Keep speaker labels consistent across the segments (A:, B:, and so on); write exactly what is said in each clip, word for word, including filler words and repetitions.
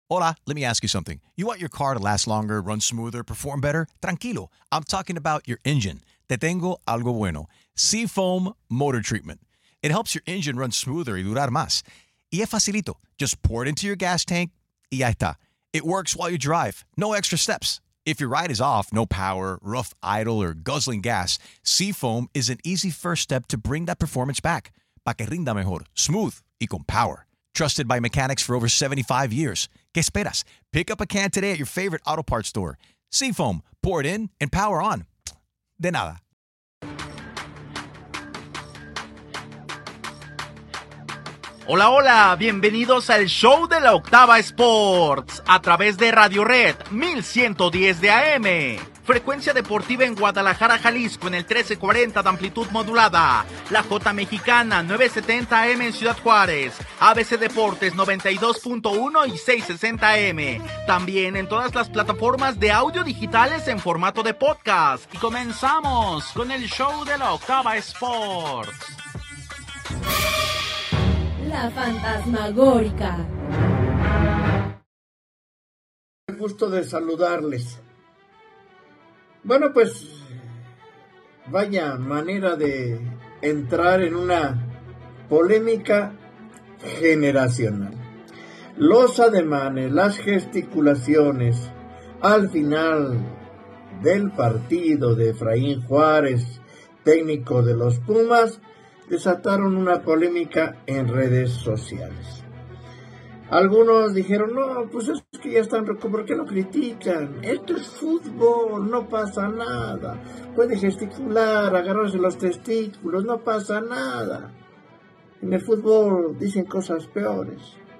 A: Hola, let me ask you something. You want your car to last longer, run smoother, perform better? Tranquilo. I'm talking about your engine. Te tengo algo bueno. Seafoam Motor Treatment. It helps your engine run smoother y durar más. Y es facilito. Just pour it into your gas tank y ya está. It works while you drive. No extra steps. If your ride is off, no power, rough idle, or guzzling gas, Seafoam is an easy first step to bring that performance back. Pa' que rinda mejor, smooth y con power. Trusted by mechanics for over seventy-five years. ¿Qué esperas? Pick up a can today at your favorite auto parts store. Seafoam, pour it in and power on. De nada.
B: Hola, hola, bienvenidos al show de la Octava Sports a través de Radio Red mil ciento diez de A M. Frecuencia deportiva en Guadalajara, Jalisco en el trece cuarenta de amplitud modulada. La J Mexicana novecientos setenta A M en Ciudad Juárez. A B C Deportes noventa y dos punto uno y seiscientos sesenta A M. También en todas las plataformas de audio digitales en formato de podcast. Y comenzamos con el show de la Octava Sports.
C: La Fantasmagórica.
D: El gusto de saludarles. Bueno, pues vaya manera de entrar en una polémica generacional. Los ademanes, las gesticulaciones al final del partido de Efraín Juárez, técnico de los Pumas, desataron una polémica en redes sociales. Algunos dijeron, no, pues es que ya están, ¿por qué lo critican? Esto es fútbol, no pasa nada. Puede gesticular, agarrarse los testículos, no pasa nada. En el fútbol dicen cosas peores.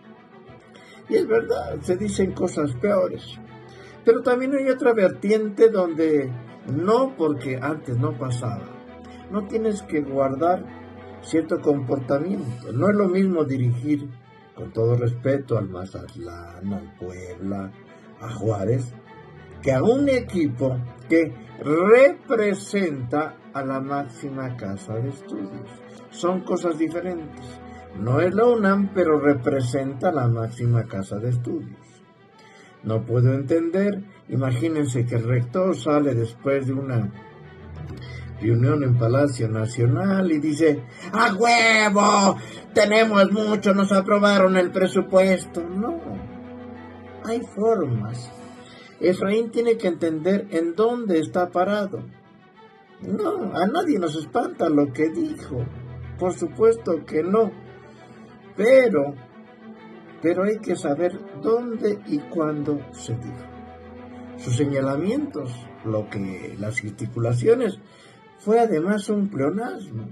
D: Y es verdad, se dicen cosas peores. Pero también hay otra vertiente donde no, porque antes no pasaba. No tienes que guardar cierto comportamiento. No es lo mismo dirigir, con todo respeto, al Mazatlán, al Puebla, a Juárez, que a un equipo que representa a la máxima casa de estudios. Son cosas diferentes. No es la UNAM, pero representa la máxima casa de estudios. No puedo entender, imagínense que el rector sale después de una reunión en Palacio Nacional y dice, ¡a huevo! Tenemos mucho, nos aprobaron el presupuesto. No, hay formas. Efraín tiene que entender en dónde está parado. No, a nadie nos espanta lo que dijo. Por supuesto que no. Pero, pero hay que saber dónde y cuándo se dijo. Sus señalamientos, lo que las gesticulaciones, fue además un pleonasmo.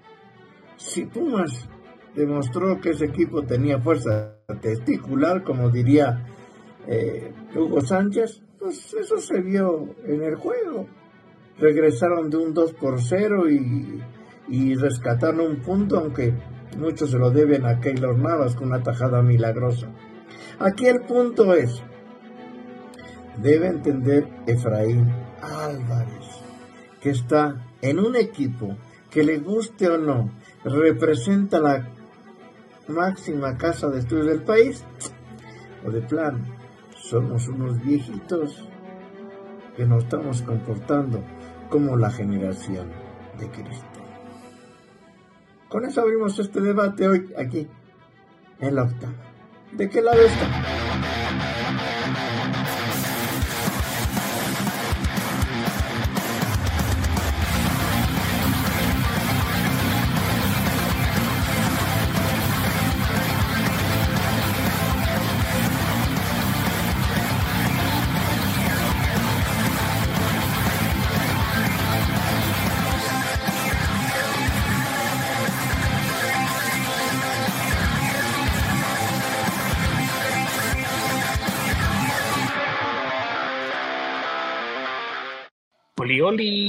D: Si Pumas demostró que ese equipo tenía fuerza testicular, como diría eh, Hugo Sánchez, pues eso se vio en el juego. Regresaron de un dos por cero y, y rescataron un punto, aunque muchos se lo deben a Keylor Navas con una tajada milagrosa. Aquí el punto es, debe entender Efraín Álvarez, que está en un equipo que, le guste o no, representa la máxima casa de estudios del país, o de plano, somos unos viejitos que nos estamos comportando como la generación de Cristo. Con eso abrimos este debate hoy aquí, en la Octava. ¿De qué lado está?
E: Oli,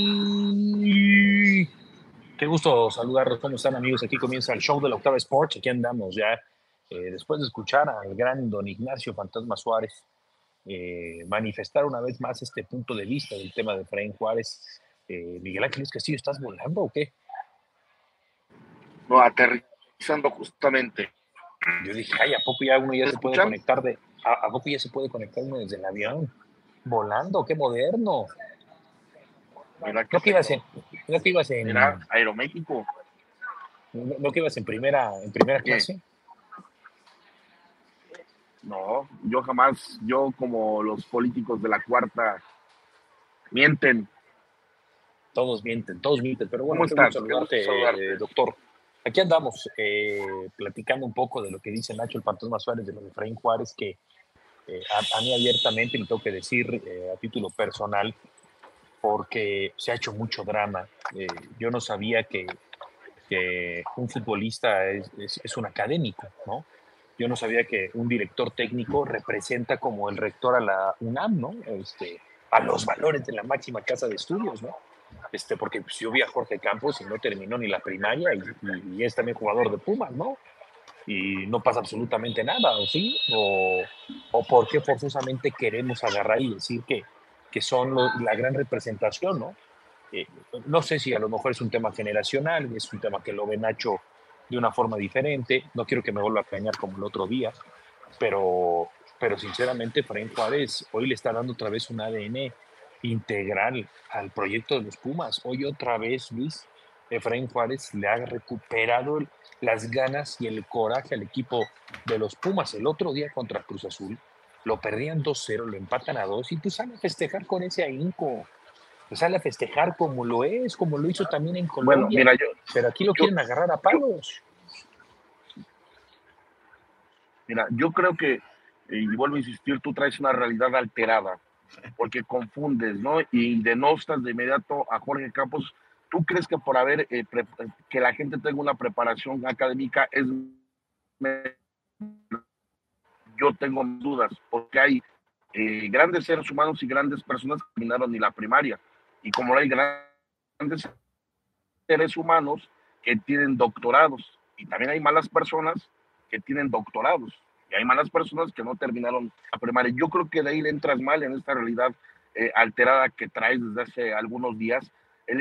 E: oli. Qué gusto saludarlos. ¿Cómo están, amigos? Aquí comienza el show de la Octava Sports. Aquí andamos ya, eh, después de escuchar al gran don Ignacio Fantasma Suárez eh, manifestar una vez más este punto de vista del tema de Efraín Juárez. Eh, Miguel Ángel Castillo, ¿estás volando o qué?
F: No, aterrizando justamente.
E: Yo dije, ay, ¿a poco ya uno ya se puede conectar de, ¿A, a poco ya se puede conectar uno desde el avión? Volando, qué moderno.
F: Mira que
E: ¿No que ibas en, no que ibas en,
F: Mira, Aeroméxico.
E: no, no que ibas en primera, en primera
F: ¿Qué?
E: clase?
F: No, yo jamás, yo como los políticos de la cuarta mienten.
E: Todos mienten, todos mienten, pero bueno,
F: ¿Cómo
E: qué gusto
F: estás? Qué gusto
E: saludarte,
F: saludarte.
E: eh, doctor. Aquí andamos eh, platicando un poco de lo que dice Nacho el Fantasma Suárez de los de Efraín Juárez, que eh, a, a mí abiertamente le tengo que decir eh, a título personal, porque se ha hecho mucho drama. Eh, yo no sabía que, que un futbolista es, es, es un académico, ¿no? Yo no sabía que un director técnico representa como el rector a la UNAM, ¿no? Este, a los valores de la máxima casa de estudios, ¿no? Este, porque pues, yo vi a Jorge Campos y no terminó ni la primaria y, y, y es también jugador de Pumas, ¿no? Y no pasa absolutamente nada, ¿o sí? ¿O, o por qué forzosamente queremos agarrar y decir que, que son lo, la gran representación, ¿no? Eh, no sé si a lo mejor es un tema generacional, es un tema que lo ve Nacho de una forma diferente, no quiero que me vuelva a cañar como el otro día, pero, pero sinceramente Efraín Juárez hoy le está dando otra vez un A D N integral al proyecto de los Pumas. Hoy otra vez, Luis, Efraín Juárez le ha recuperado las ganas y el coraje al equipo de los Pumas. El otro día contra Cruz Azul lo perdían dos cero, lo empatan a dos y tú sales a festejar con ese ahínco. Pues sale a festejar como lo es, como lo hizo también en Colombia.
F: Bueno, mira, yo,
E: pero aquí lo
F: yo,
E: quieren agarrar a palos.
F: Mira, yo creo que, y vuelvo a insistir, tú traes una realidad alterada, porque confundes, ¿no? Y denostas de inmediato a Jorge Campos. ¿Tú crees que por haber, eh, pre, que la gente tenga una preparación académica es... Yo tengo dudas, porque hay eh, grandes seres humanos y grandes personas que terminaron ni la primaria, y como hay grandes seres humanos que tienen doctorados, y también hay malas personas que tienen doctorados, y hay malas personas que no terminaron la primaria. Yo creo que de ahí le entras mal en esta realidad eh, alterada que traes desde hace algunos días. El,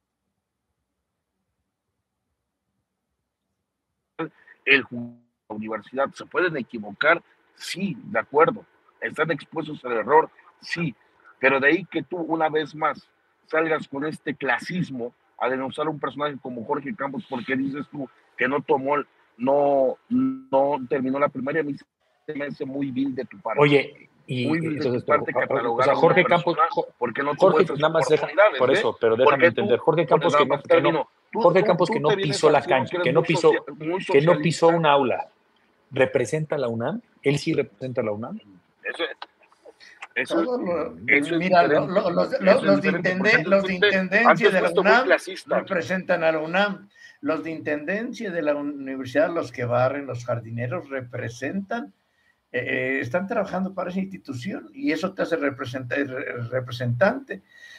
F: el, la universidad, ¿se pueden equivocar? Sí, de acuerdo. ¿Están expuestos al error? Sí. Pero de ahí que tú una vez más salgas con este clasismo a denunciar a un personaje como Jorge Campos porque dices tú que no tomó, no, no terminó la primaria, me hace muy vil de tu parte.
E: Oye, y
F: muy vil
E: entonces,
F: de tu parte
E: pero,
F: catalogar
E: o sea, Jorge
F: a
E: Campos,
F: porque no tuvo
E: Jorge,
F: esas
E: nada más deja, por
F: ¿eh?
E: eso, pero déjame
F: porque
E: entender,
F: tú,
E: Jorge Campos que no, que no,
F: tú,
E: Jorge
F: tú,
E: Campos
F: tú
E: que no pisó la cancha, que, que no pisó, social, que no pisó un aula, ¿representa a la UNAM? ¿Él sí representa a la UNAM?
F: Eso es. Eso,
D: lo,
F: eso
D: mira,
F: es
D: lo, lo, los, los, los, de intenden, los de intendencia de la UNAM representan a la UNAM. Los de intendencia de la universidad, los que barren, los jardineros, representan, eh, están trabajando para esa institución y eso te hace representante.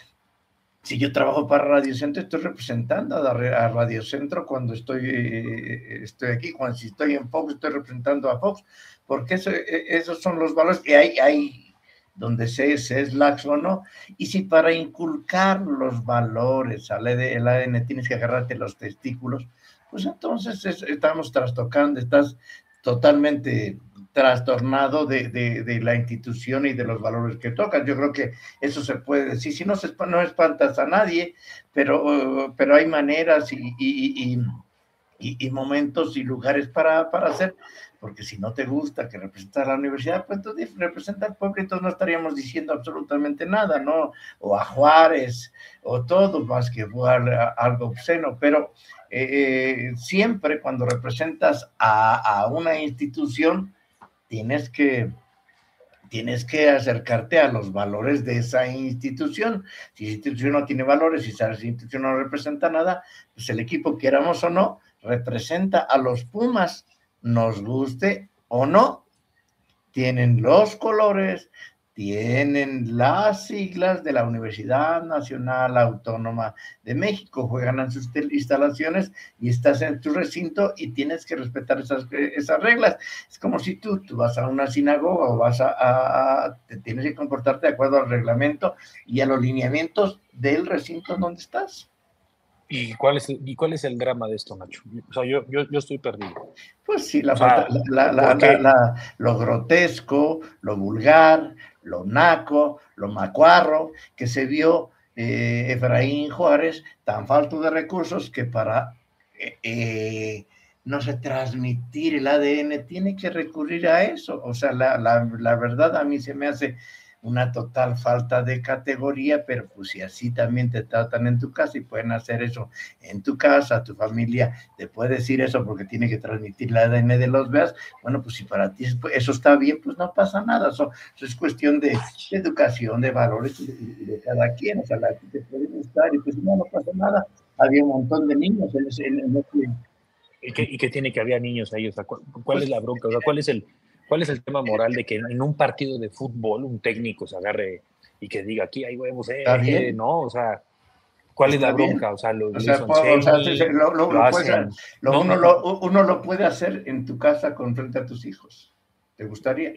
D: Si yo trabajo para Radio Centro, estoy representando a Radio Centro cuando estoy, eh, estoy aquí. Cuando si estoy en Fox, estoy representando a Fox, porque eso, esos son los valores que hay, hay donde se, se es laxo o no. Y si para inculcar los valores al A D N tienes que agarrarte los testículos, pues entonces es, estamos trastocando, estás totalmente trastornado de, de, de la institución y de los valores que tocas. Yo creo que eso se puede decir, si no, se, no espantas a nadie, pero, pero hay maneras y, y, y, y, y momentos y lugares para, para hacer, porque si no te gusta que representa a la universidad, pues entonces representa al pueblo, entonces no estaríamos diciendo absolutamente nada, ¿no? O a Juárez, o todo, más que algo obsceno, pero eh, siempre cuando representas a, a una institución, tienes que, tienes que acercarte a los valores de esa institución. Si esa institución no tiene valores, si esa institución no representa nada, pues el equipo, queramos o no, representa a los Pumas, nos guste o no. Tienen los colores, tienen las siglas de la Universidad Nacional Autónoma de México, juegan en sus instalaciones y estás en tu recinto y tienes que respetar esas, esas reglas. Es como si tú, tú vas a una sinagoga o vas a, a, te tienes que comportarte de acuerdo al reglamento y a los lineamientos del recinto en donde estás.
E: ¿Y cuál es el, y cuál es el drama de esto, Nacho? O sea, yo, yo, yo estoy perdido.
D: Pues sí, la
E: O sea,
D: falta, la, la,
E: ¿por qué?
D: la, la, lo grotesco, lo vulgar, lo naco, lo macuarro que se vio eh, Efraín Juárez, tan falto de recursos que para eh, eh, no sé, transmitir el A D N tiene que recurrir a eso. O sea, la, la, la verdad a mí se me hace una total falta de categoría, pero pues si así también te tratan en tu casa y pueden hacer eso en tu casa, tu familia te puede decir eso porque tiene que transmitir el A D N de los veas, bueno, pues si para ti eso está bien, pues no pasa nada, eso, eso es cuestión de, de educación, de valores y de, de cada quien, o sea, la que te puede gustar y pues no, no pasa nada. Había un montón de niños en ese... En, en ese
E: ¿Y qué, ¿Y qué tiene que había niños ahí? O sea, ¿cuál, cuál
D: pues,
E: es la bronca? O sea, ¿cuál es el, cuál es el tema moral de que en un partido de fútbol un técnico se agarre y que diga aquí hay huevos, eh,
D: está bien.
E: eh, no? O sea, ¿cuál
D: Está
E: es la
D: bien.
E: bronca? O sea, lo,
D: O
E: lo
D: sea,
E: hizo
D: puedo, o sea,
E: Anselmi,
D: sí, sí, lo, lo,
E: lo
D: lo puedes hacer,
E: hacen...
D: lo,
E: No,
D: uno,
E: no,
D: lo, uno lo puede hacer en tu casa con frente a tus hijos. ¿Te gustaría?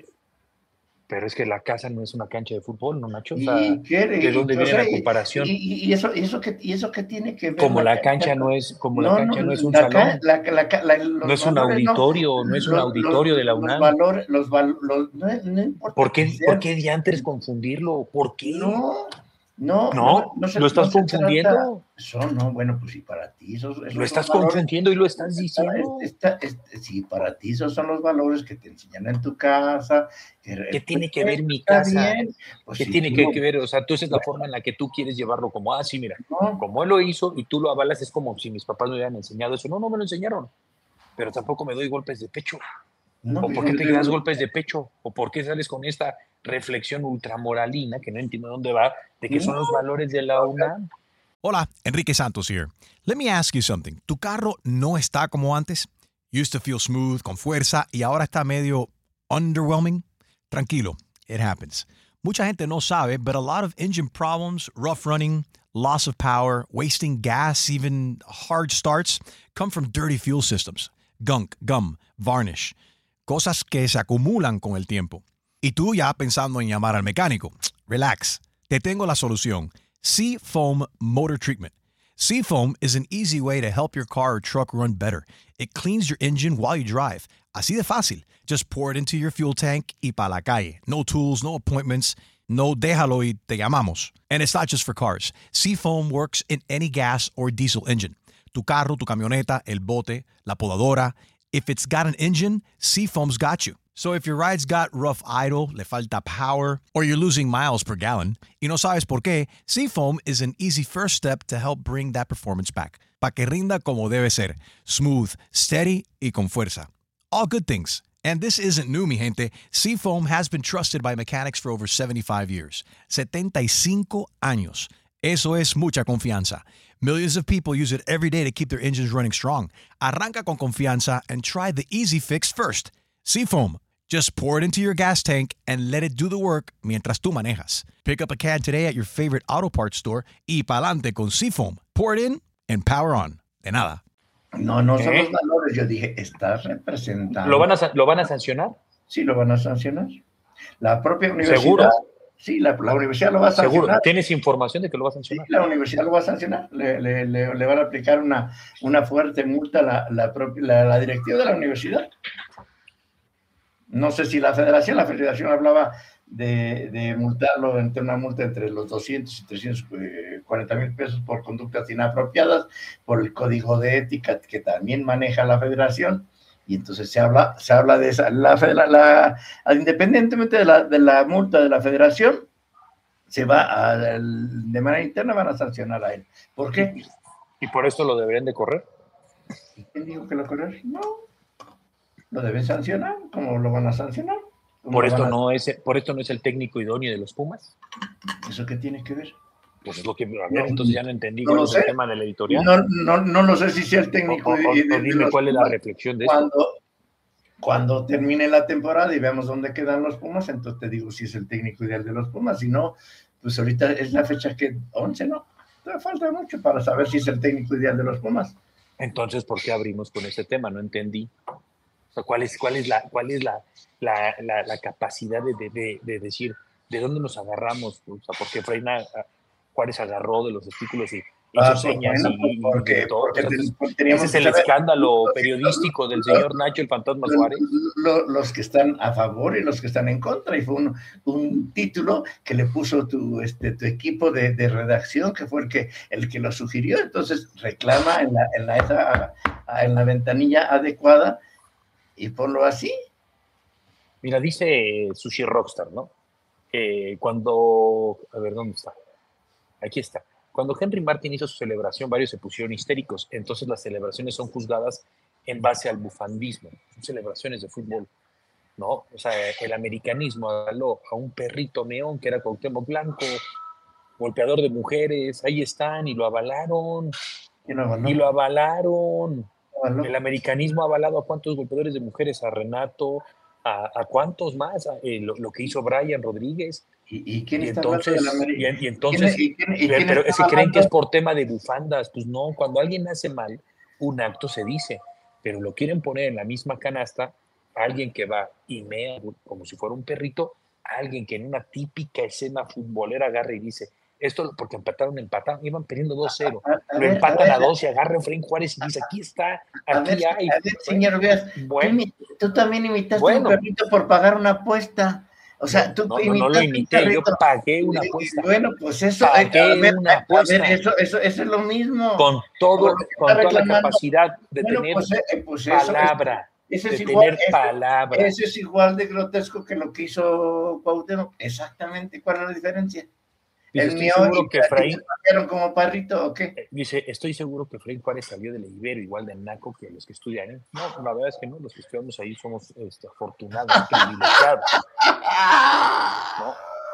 E: pero es que la casa no es una cancha de fútbol, ¿no, Nacho? O
D: Y
E: sea,
D: quiere,
E: ¿de
D: y,
E: dónde
D: o
E: viene
D: sea,
E: la
D: y,
E: comparación?
D: y, y eso, y eso que, y eso que tiene que ver
E: Como
D: la
E: la cancha
D: cancha.
E: no es, como la
D: No,
E: cancha
D: no,
E: no es un
D: la, ca-
E: salón,
D: la, la, ca- la-
E: no
D: los
E: es un
D: valores no,
E: auditorio, no es un
D: los,
E: auditorio
D: los,
E: de la
D: los
E: UNAM.
D: valores, los, val- los no, no importa
E: ¿Por
D: que
E: qué, ¿por
D: sean,
E: qué diantres confundirlo? ¿Por qué?
D: no, no, no,
E: No,
D: no se,
E: lo
D: no
E: estás
D: se trata,
E: confundiendo.
D: eso no, bueno, pues sí, para ti, esos,
E: Lo
D: esos son
E: estás
D: valores.
E: confundiendo y lo estás diciendo.
D: Esta, esta, sí, para ti esos son los valores que te enseñan en tu casa. Que,
E: ¿Qué tiene que
D: pues,
E: ver mi
D: está
E: casa?
D: bien. Pues
E: ¿Qué
D: si
E: tiene
D: tú
E: que,
D: no,
E: que ver? O sea, tú esa es la forma en la que tú quieres llevarlo como, ah, sí, mira,
D: no,
E: como él lo hizo y tú lo avalas, es como si mis papás me hubieran enseñado eso. No, no me lo enseñaron, pero tampoco me doy golpes de pecho.
D: no,
E: ¿O por qué
D: yo-
E: te das golpes de pecho? ¿O por qué sales con esta reflexión ultramoralina que no entiendo dónde va, de que son los valores de la UNAM?
A: Hola, Enrique Santos here. Let me ask you something. ¿Tu carro no está como antes? Used to feel smooth, con fuerza, y ahora está medio underwhelming? Tranquilo, it happens. Mucha gente no sabe, but a lot of engine problems, rough running, loss of power, wasting gas, even hard starts, come from dirty fuel systems. Gunk, gum, varnish. Cosas que se acumulan con el tiempo. Y tú ya pensando en llamar al mecánico. Relax. Te tengo la solución. Seafoam Motor Treatment. Seafoam is an easy way to help your car or truck run better. It cleans your engine while you drive. Así de fácil. Just pour it into your fuel tank y pa' la calle. No tools, no appointments. No déjalo y te llamamos. And it's not just for cars. Seafoam works in any gas or diesel engine. Tu carro, tu camioneta, el bote, la podadora. If it's got an engine, Seafoam's got you. So if your ride's got rough idle, le falta power, or you're losing miles per gallon, y no sabes por qué, Seafoam is an easy first step to help bring that performance back. Pa' que rinda como debe ser. Smooth, steady, y con fuerza. All good things. And this isn't new, mi gente. Seafoam has been trusted by mechanics for over seventy-five years. setenta y cinco años. Eso es mucha confianza. Millions of people use it every day to keep their engines running strong. Arranca con confianza and try the easy fix first. Seafoam. Just pour it into your gas tank and let it do the work mientras tú manejas. Pick up a can today at your favorite auto parts store y pa'lante con Seafoam. Pour it in and power on. De nada.
D: no, no son
E: ¿Eh?
D: los valores. Yo dije, estás representando.
E: ¿Lo van a, sa- ¿lo van a sancionar?
D: Sí, lo van a sancionar. La propia universidad.
E: ¿Seguro?
D: Sí, la, la universidad lo va a sancionar.
E: Seguro. ¿Tienes información de que lo va a
D: Sí,
E: sancionar?
D: la universidad lo va a sancionar. Le, le, le, le van a aplicar una, una fuerte multa a la, la, propia, la, la directiva de la universidad. No sé si la federación, la federación hablaba de, de multarlo entre una multa entre los doscientos y trescientos cuarenta mil pesos por conductas inapropiadas, por el código de ética que también maneja la federación. Y entonces se habla, se habla de esa, la, la, la, independientemente de la, de la multa de la federación, se va a, de manera interna van a sancionar a él. ¿Por qué?
E: ¿Y por esto lo deberían de correr?
D: ¿Quién dijo que lo correr? No, lo deben sancionar. ¿Cómo lo van a sancionar?
E: ¿Por esto,
D: a...
E: no es, ¿Por esto no es el técnico idóneo de los Pumas?
D: ¿Eso qué tiene que ver?
E: Pues es lo que, a ver,
D: No,
E: entonces ya no entendí
D: no
E: cuál
D: lo
E: es
D: sé.
E: el tema del editorial.
D: No, no, no lo sé si sea el técnico.
E: O, o,
D: de, de,
E: o dime
D: de
E: cuál es la
D: Pumas.
E: reflexión de esto.
D: Cuando, cuando termine la temporada y veamos dónde quedan los Pumas, entonces te digo si es el técnico ideal de los Pumas. Si no, pues ahorita es la fecha que once, ¿no? Todavía falta mucho para saber si es el técnico ideal de los Pumas.
E: Entonces, ¿por qué abrimos con este tema? No entendí. O sea, ¿cuál es, cuál es, la, cuál es la, la, la, la capacidad de, de, de, de decir de dónde nos agarramos? O sea, ¿por qué Freina Juárez agarró de los testículos y hizo
G: Ah, pues
E: señas
G: bueno,
E: y, y
G: porque,
E: gritó.
G: porque
E: O sea,
G: ten-
E: ese
G: porque
E: es,
G: teníamos
E: ese es
G: que
E: el
G: saber
E: escándalo
G: los,
E: periodístico del
G: los-
E: señor Nacho el Fantasma Suárez.
G: lo- los que están a favor y los que están en contra, y fue un, un título que le puso tu, este, tu equipo de, de redacción, que fue el que, el que lo sugirió. Entonces reclama en la, en la, esa, en la ventanilla adecuada y ponlo así.
E: Mira, dice Sushi Rockstar, ¿no? Eh, cuando, a ver, ¿dónde está? Aquí está. Cuando Henry Martin hizo su celebración, varios se pusieron histéricos. Entonces las celebraciones son juzgadas en base al bufandismo. Son celebraciones de fútbol, ¿no? O sea, el americanismo avaló a un perrito meón que era Cuauhtémoc Blanco, golpeador de mujeres. Ahí están y lo avalaron.
G: Y no avaló,
E: Y lo avalaron.
G: no avaló.
E: El americanismo ha avalado a cuántos golpeadores de mujeres, a Renato, a, a cuántos más, a, eh, lo, lo que hizo Brian Rodríguez.
G: ¿Y, y quién
E: Y
G: está hablando de la
E: entonces, y,
G: América?
E: y entonces
G: ¿Y quién, y quién, y
E: pero,
G: quién
E: pero
G: está
E: es que creen que es
G: hablando?
E: por tema de bufandas. Pues no, cuando alguien hace mal, un acto se dice, pero lo quieren poner en la misma canasta a alguien que va y mea como si fuera un perrito, a alguien que en una típica escena futbolera agarra y dice, esto porque empataron, empataron, iban perdiendo dos cero,
G: A, a
E: lo
G: ver, a
E: empatan
G: ver,
E: a dos y agarra Efraín Juárez y dice, aquí está,
G: a ver,
E: aquí hay.
G: a ver, señor Veas, tú,
E: Bueno,
G: imi- tú también imitaste a
E: bueno,
G: un perrito por pagar una apuesta. O sea,
E: no,
G: tú
E: no, no, no lo
G: imitaste a un
E: imité, yo
G: perrito.
E: pagué una
G: Y- y
E: apuesta,
G: Bueno, pues eso, eh, a
E: pagué
G: ver,
E: una
G: a, a ver,
E: apuesta
G: eso, eso, eso es lo mismo.
E: con
G: Como
E: todo,
G: lo que está
E: con toda la
G: reclamando.
E: capacidad de
G: Bueno,
E: tener
G: pues, eh, pues eso, es,
E: palabra,
G: eso
E: de
G: es igual,
E: tener
G: eso,
E: palabra.
G: eso es igual de grotesco que lo que hizo Cuauhtémoc. Exactamente, ¿cuál es la diferencia?
E: Dice,
G: ¿El
E: estoy
G: mío
E: seguro
G: y
E: que
G: te
E: Efraín,
G: patearon como perrito o qué?
E: eh, dice, estoy seguro que Efraín Juárez salió del Ibero igual de naco que los que estudian. ¿eh? No, la verdad es que no, los que estudiamos ahí somos este, afortunados, privilegiados, ¿no?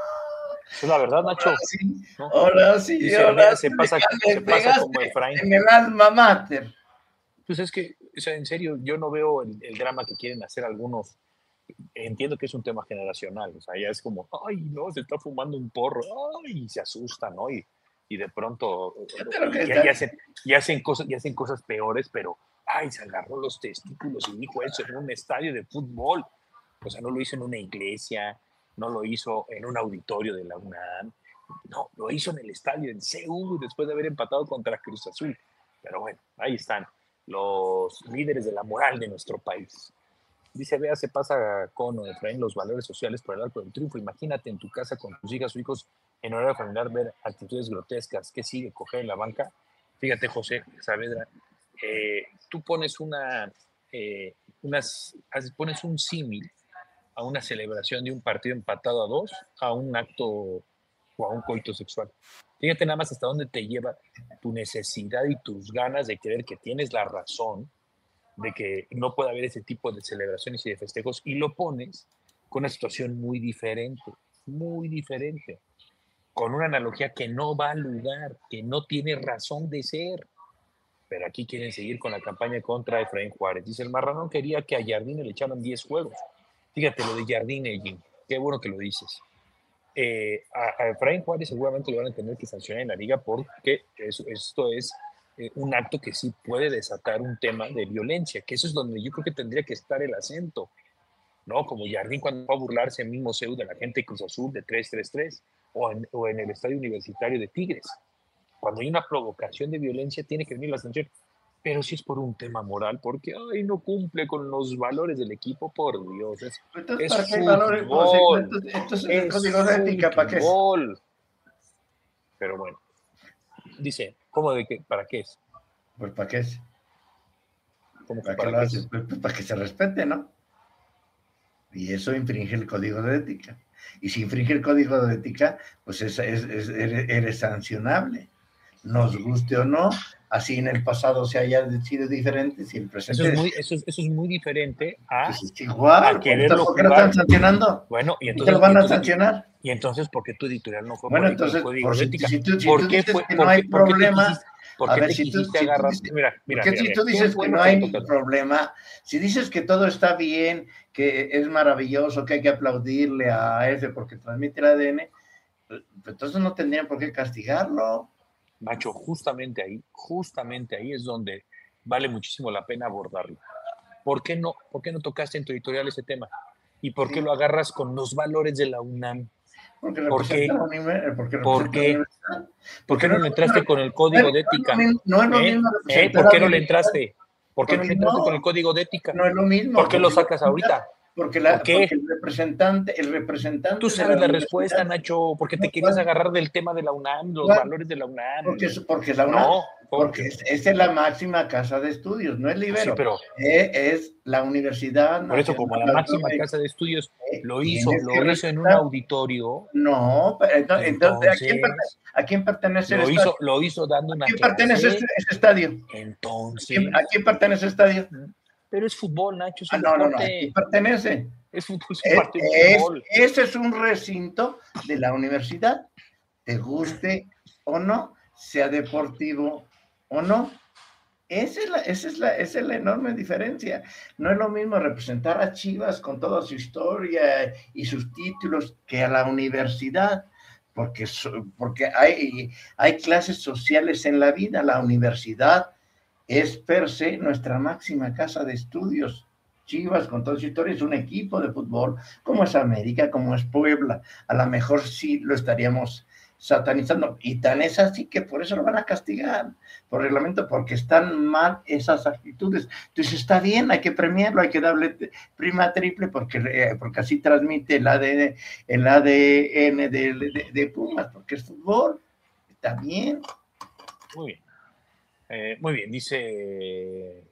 E: Es la verdad, Nacho,
G: Ahora sí,
E: ¿no?
G: ahora sí,
E: Dice,
G: ahora
E: mira,
G: sí,
E: se pasa,
G: me
E: se pasa
G: pegaste
E: como Efraín.
G: en el alma mater.
E: Pues es que, o sea, en serio, yo no veo el, el drama que quieren hacer algunos. Entiendo que es un tema generacional, o sea, ya es como, ay, no, se está fumando un porro, ay, y se asustan, ¿no? Y, y de pronto
G: Fíjate lo que
E: y,
G: está-
E: y hacen, y, hacen cosas, y hacen cosas peores, pero, ay, se agarró los testículos y dijo eso en un estadio de fútbol. O sea, no lo hizo en una iglesia, no lo hizo en un auditorio de la UNAM, no, lo hizo en el estadio en C U después de haber empatado contra Cruz Azul. Pero bueno, ahí están los líderes de la moral de nuestro país. Dice, vea, se pasa con Efraín los valores sociales por el arco del triunfo. Imagínate en tu casa con tus hijas o hijos en horario familiar ver actitudes grotescas. ¿Qué sigue? ¿Coger en la banca? Fíjate, José Saavedra, eh, tú pones una, eh, unas, pones un símil a una celebración de un partido empatado a dos, a un acto o a un coito sexual. Fíjate nada más hasta dónde te lleva tu necesidad y tus ganas de creer que tienes la razón de que no puede haber ese tipo de celebraciones y de festejos, y lo pones con una situación muy diferente, muy diferente, con una analogía que no va al lugar, que no tiene razón de ser. Pero aquí quieren seguir con la campaña contra Efraín Juárez. Dice, el Marranón quería que a Jardine le echaran diez juegos. Fíjate lo de Jardine, Jim, qué bueno que lo dices. Eh, a, a Efraín Juárez seguramente lo van a tener que sancionar en la liga porque eso, esto es eh, un acto que sí puede desatar un tema de violencia, que eso es donde yo creo que tendría que estar el acento, ¿no? Como Jardín cuando va a burlarse en mismo C E U de la gente de Cruz Azul de tres tres tres o en, o en el estadio universitario de Tigres. Cuando hay una provocación de violencia tiene que venir la sanción. Pero si es por un tema moral, porque ay, no cumple con los valores del equipo, por Dios, es,
G: Entonces,
E: es
G: ¿para qué hay valores? Pues,
E: fútbol,
G: entonces, entonces el
E: es
G: código de ética, ¿para qué es?
E: fútbol. Pero bueno, dice, ¿cómo de qué? ¿Para qué es?
G: Pues, ¿para qué es?
E: ¿Cómo que
G: ¿Para qué
E: para
G: lo
E: qué
G: haces?
E: es?
G: Pues, pues, para que se respete, ¿no? Y eso infringe el código de ética. Y si infringe el código de ética, pues es, es, es- eres, eres sancionable. Nos guste o no, así en el pasado se haya sido diferente, si el
E: Eso
G: presente
E: es muy, eso es, eso es muy diferente a,
G: pues es igual.
E: a
G: ¿Por qué
E: quererlo
G: ¿por qué lo
E: jugar.
G: están sancionando?
E: Bueno, y
G: ¿Por qué
E: entonces,
G: lo van
E: y
G: a
E: entonces,
G: sancionar?
E: y entonces, ¿por qué tu editorial no fue
G: Bueno,
E: por ahí con el
G: entonces,
E: código
G: por
E: de
G: si,
E: ética?
G: si tú, si
E: ¿Por
G: tú
E: qué
G: dices
E: fue,
G: que
E: por
G: no hay
E: qué, por qué te
G: problema,
E: quisiste, por
G: a
E: qué
G: ver,
E: te
G: si tú,
E: quisiste
G: si tú
E: agarrar?
G: dices,
E: Mira, mira,
G: porque
E: mira,
G: si
E: mira,
G: tú
E: qué
G: dices que
E: bueno
G: no
E: que
G: hay
E: lo tocas.
G: problema, si dices que todo está bien, que es maravilloso, que hay que aplaudirle a ese porque transmite el A D N, pues, entonces no tendrían por qué castigarlo.
E: Macho, justamente ahí, justamente ahí es donde vale muchísimo la pena abordarlo. ¿Por qué no, por qué no tocaste en tu editorial ese tema? ¿Y por qué
G: Sí.
E: lo agarras con los valores de la UNAM?
G: Porque
E: ¿Por qué?
G: representa la univer- porque
E: ¿Por
G: representa
E: qué?
G: la universidad.
E: ¿Por qué no le entraste con el código de ética?
G: No es lo mismo- no es lo
E: ¿Eh?
G: mismo
E: ¿Eh?
G: representar
E: ¿Por qué
G: a
E: no
G: la
E: le
G: universidad.
E: entraste? ¿Por qué no
G: Porque
E: le entraste
G: no,
E: con el código de ética?
G: no es lo mismo.
E: ¿Por qué lo
G: porque
E: sacas ahorita?
G: Porque, la,
E: ¿Por qué?
G: porque el representante, el representante
E: Tú
G: de
E: sabes la
G: universidad-
E: respuesta, Nacho, porque te
G: No,
E: querías
G: ¿cuál?
E: agarrar del tema de la UNAM, los
G: ¿Cuál?
E: valores de la UNAM.
G: Porque, es- porque es la UNAM.
E: No,
G: porque es, esa es la máxima casa de estudios, no es Libero.
E: Sí, pero-
G: eh, es la Universidad
E: por eso, como la
G: Nacional
E: máxima
G: Autónoma.
E: casa de estudios
G: Eh,
E: lo hizo,
G: tienes que
E: lo hizo en un
G: respetar.
E: auditorio,
G: No, pero entonces, entonces, ¿a, quién,
E: entonces
G: perte- ¿a quién pertenece el
E: lo
G: estadio?
E: hizo, lo hizo dando una
G: ¿A quién
E: clase.
G: pertenece este, este estadio? ¿A
E: Entonces,
G: quién, a quién pertenece el estadio?
E: pero es fútbol, Nacho, es
G: Ah,
E: un
G: no, no, no, ¿a
E: deporte.
G: quién pertenece?
E: Es fútbol, es un
G: Es,
E: partido de
G: es-
E: fútbol.
G: ese es un recinto de la universidad, te guste o no, sea deportivo o no. Esa es, la, esa, es la, esa es la enorme diferencia. No es lo mismo representar a Chivas con toda su historia y sus títulos que a la universidad, porque, so- porque hay, hay clases sociales en la vida. La universidad es per se nuestra máxima casa de estudios. Chivas, con toda su historia, es un equipo de fútbol, como es América, como es Puebla. A lo mejor sí lo estaríamos satanizando, y tan es así que por eso lo van a castigar por reglamento, porque están mal esas actitudes. Entonces está bien, hay que premiarlo, hay que darle prima triple, porque, eh, porque así transmite el A D N, el A D N de, de, de Pumas, porque es fútbol. Está bien.
E: Muy bien. Eh, muy bien, dice.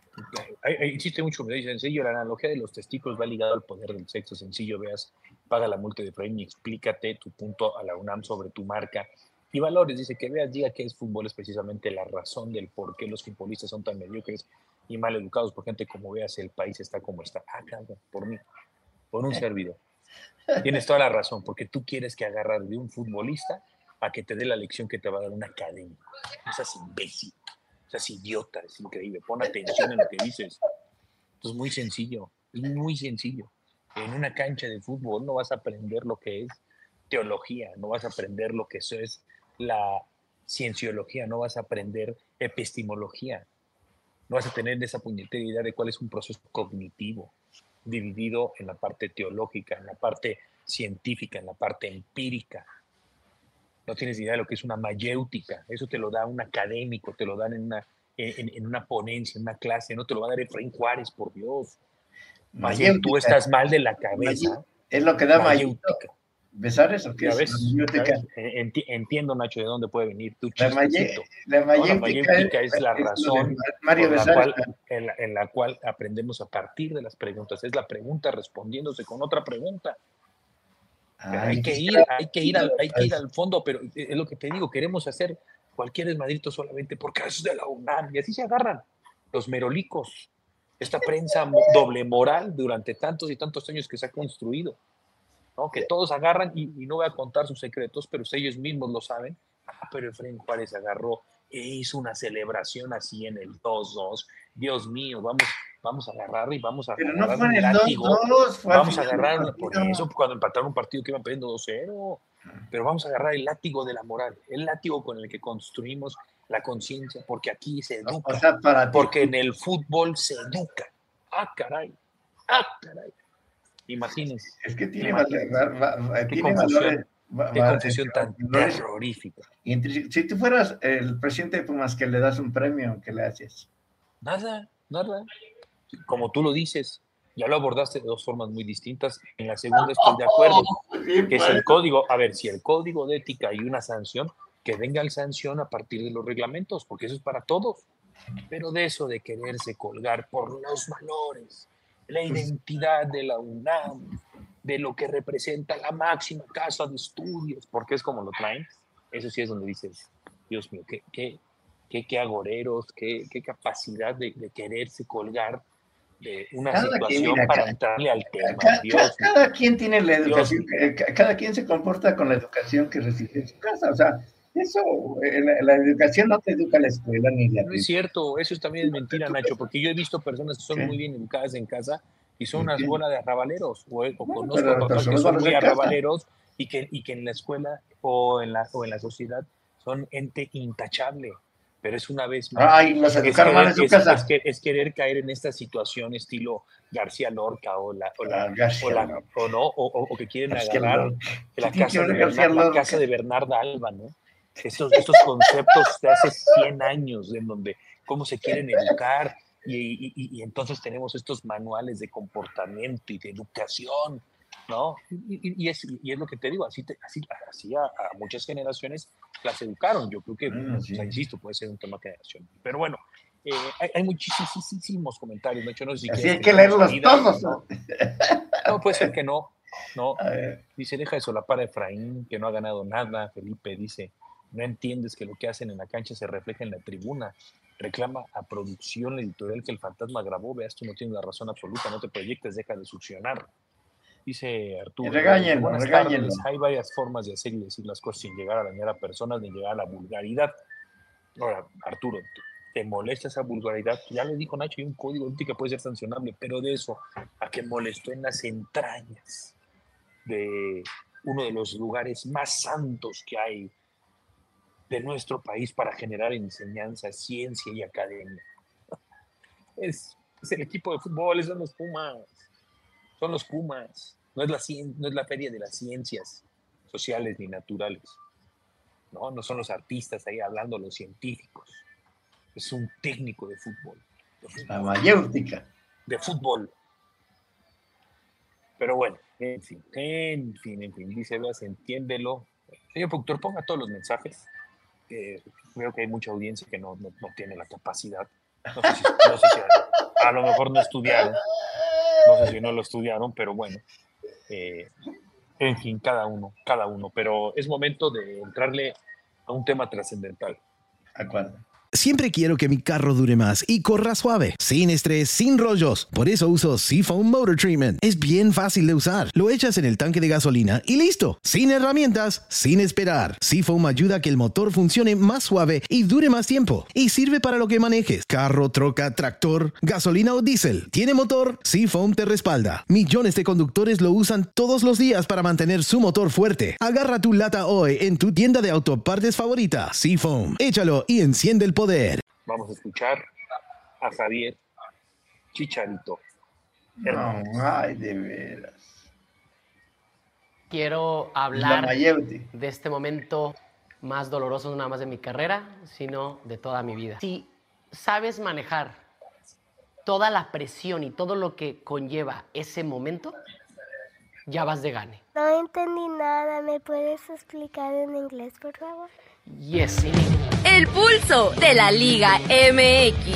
E: Hay, hay, existe mucho, me dice sencillo, la analogía de los testículos va ligado al poder del sexo. Sencillo, veas, paga la multa de Efraín y explícate tu punto a la UNAM sobre tu marca y valores. Dice que veas, diga que es fútbol, es precisamente la razón del por qué los futbolistas son tan mediocres y mal educados por gente como veas, el país está como está. Ah, cabrón, por mí, por un servidor. Tienes toda la razón, porque tú quieres que agarrar de un futbolista a que te dé la lección que te va a dar un académico. No seas imbécil, no seas idiota, es increíble. Pon atención en lo que dices. Esto es muy sencillo, es muy sencillo. En una cancha de fútbol no vas a aprender lo que es teología, no vas a aprender lo que eso es la cienciología, no vas a aprender epistemología, no vas a tener esa puñetera idea de cuál es un proceso cognitivo, dividido en la parte teológica, en la parte científica, en la parte empírica. No tienes idea de lo que es una mayéutica. Eso te lo da un académico, te lo dan en una, en, en una ponencia, en una clase. No te lo va a dar Efraín Juárez, por Dios. Más bien, tú estás mal de la cabeza.
G: Es lo que da
E: mayéutica.
G: ¿Besar eso? ¿Qué
E: ¿Ya
G: es?
E: ves?
G: La
E: ¿Ya ves? Enti- entiendo, Nacho, de dónde puede venir tu
G: La, maye,
E: chistecito.
G: la
E: No,
G: mayéutica,
E: la mayéutica es, es la razón
G: es Mario
E: por la
G: Besares.
E: cual, en, la, en la cual aprendemos a partir de las preguntas. Es la pregunta respondiéndose con otra pregunta. Ay, hay, que ir, hay, que ir al, hay que ir al fondo, pero es lo que te digo, queremos hacer cualquier desmadrito solamente porque es de la UNAM, y así se agarran los merolicos, esta prensa doble moral durante tantos y tantos años que se ha construido, ¿no? Que todos agarran, y, y no voy a contar sus secretos, pero ellos mismos lo saben. Ah, pero Efraín Juárez agarró e hizo una celebración así en el dos dos, Dios mío, vamos, vamos a agarrar y vamos a
G: pero
E: agarrar
G: no fue
E: un
G: en el
E: látigo,
G: dos dos, fue
E: vamos a
G: al
E: agarrar,
G: final
E: por eso, cuando empataron un partido que iban perdiendo dos cero, pero vamos a agarrar el látigo de la moral, el látigo con el que construimos la conciencia, porque aquí se educa,
G: o sea, para ti,
E: porque en el fútbol se educa. Ah, caray, ah, caray. Imagínense.
G: es que tiene,
E: Imagínense.
G: valor, va, va,
E: Qué
G: tiene
E: confusión,
G: valores, va,
E: qué
G: va,
E: confusión tan
G: valores
E: terrorífica.
G: intrínsecos. Si tú fueras el presidente de Pumas, que le das un premio, ¿qué le haces?
E: Nada, nada. Como tú lo dices, ya lo abordaste de dos formas muy distintas. En la segunda estoy de acuerdo, que es el código. A ver, si el código de ética y una sanción, que venga la sanción a partir de los reglamentos, porque eso es para todos. Pero de eso de quererse colgar por los valores, la identidad de la UNAM, de lo que representa la máxima casa de estudios, porque es como lo traen, eso sí es donde dices, Dios mío, qué, qué, qué, qué agoreros, qué, qué capacidad de, de quererse colgar de una
G: Cada
E: situación
G: quien, mira,
E: para
G: cada-
E: entrarle al tema.
G: Cada,
E: Dios
G: cada, cada quien tiene la educación,
E: Dios.
G: eh, ca- cada quien se comporta con la educación que recibe en su casa. O sea, eso, eh, la, la educación no te educa la escuela ni la
E: No es cierto, eso también es mentira, Nacho, porque yo he visto personas que son
G: ¿Qué?
E: muy bien educadas en casa y son unas
G: ¿Qué?
E: bolas de arrabaleros, o, o
G: Bueno,
E: conozco
G: pero- pero
E: otras
G: son
E: que
G: los
E: son
G: valores
E: muy
G: de casa.
E: arrabaleros y que, y que en la escuela o en la, o en la sociedad son ente intachable. pero es una vez más.
G: Ay, los educaron mal en su
E: es,
G: casa.
E: Es, es, es querer caer en esta situación estilo García Lorca o la, o la,
G: ah,
E: o, la o, no, o, o que quieren
G: García
E: agarrar la casa, de
G: García
E: Bernard, la casa de Bernarda Alba, ¿no? Estos, estos conceptos de hace cien años, en donde cómo se quieren educar, y, y, y, y entonces tenemos estos manuales de comportamiento y de educación, ¿no? Y, y, es, y es lo que te digo, así, te, así, así a, a muchas generaciones las educaron. Yo creo que,
G: mm, sí.
E: o sea, insisto, puede ser un tema generacional. Pero bueno, eh, hay, hay muchísimos comentarios. De hecho, no sé si
G: así hay que leerlos salida, todos, ¿no?
E: No, puede ser que no. no. Dice, deja de solapar a Efraín, que no ha ganado nada. Felipe dice, no entiendes que lo que hacen en la cancha se refleja en la tribuna. Reclama a producción editorial que el fantasma grabó. Veas, tú no tienes la razón absoluta, no te proyectes, deja de succionar. Dice Arturo,
G: regáñenlo,
E: buenas
G: regáñenlo.
E: tardes. Hay varias formas de hacer y decir las cosas sin llegar a dañar a personas ni llegar a la vulgaridad. Ahora, Arturo, ¿te molesta esa vulgaridad? Ya le dijo Nacho, hay un código ético que puede ser sancionable, pero de eso a que molestó en las entrañas de uno de los lugares más santos que hay de nuestro país para generar enseñanza, ciencia y academia. Es, es el equipo de fútbol, son los Pumas. Son los Pumas, no es, la, no es la feria de las ciencias sociales ni naturales, ¿no? No son los artistas ahí hablando, los científicos, es un técnico de fútbol. De fútbol
G: la mayéutica.
E: De fútbol. Pero bueno, en fin, en fin, en fin, dice, veas, entiéndelo. Señor productor, ponga todos los mensajes. Eh, creo que hay mucha audiencia que no, no, no tiene la capacidad. No sé si, no sé si a, a lo mejor no estudiaron. No sé si no lo estudiaron, pero bueno, eh, en fin, cada uno, cada uno. Pero es momento de entrarle a un tema trascendental.
G: ¿A cuál?
H: Siempre quiero que mi carro dure más y corra suave, sin estrés, sin rollos. Por eso uso Seafoam Motor Treatment. Es bien fácil de usar. Lo echas en el tanque de gasolina y listo. Sin herramientas, sin esperar. Seafoam ayuda a que el motor funcione más suave y dure más tiempo. Y sirve para lo que manejes. Carro, troca, tractor, gasolina o diésel. ¿Tiene motor? Seafoam te respalda. Millones de conductores lo usan todos los días para mantener su motor fuerte. Agarra tu lata hoy en tu tienda de autopartes favorita. Seafoam. Échalo y enciende el poder.
E: Vamos a escuchar a Javier Chicharito.
G: No, ay, de veras.
I: Quiero hablar de este momento más doloroso, no nada más de mi carrera, sino de toda mi vida. Si sabes manejar toda la presión y todo lo que conlleva ese momento, ya vas de gane.
J: No entendí nada, ¿me puedes explicar en inglés, por favor?
I: Yes, in
C: El pulso de la Liga M X.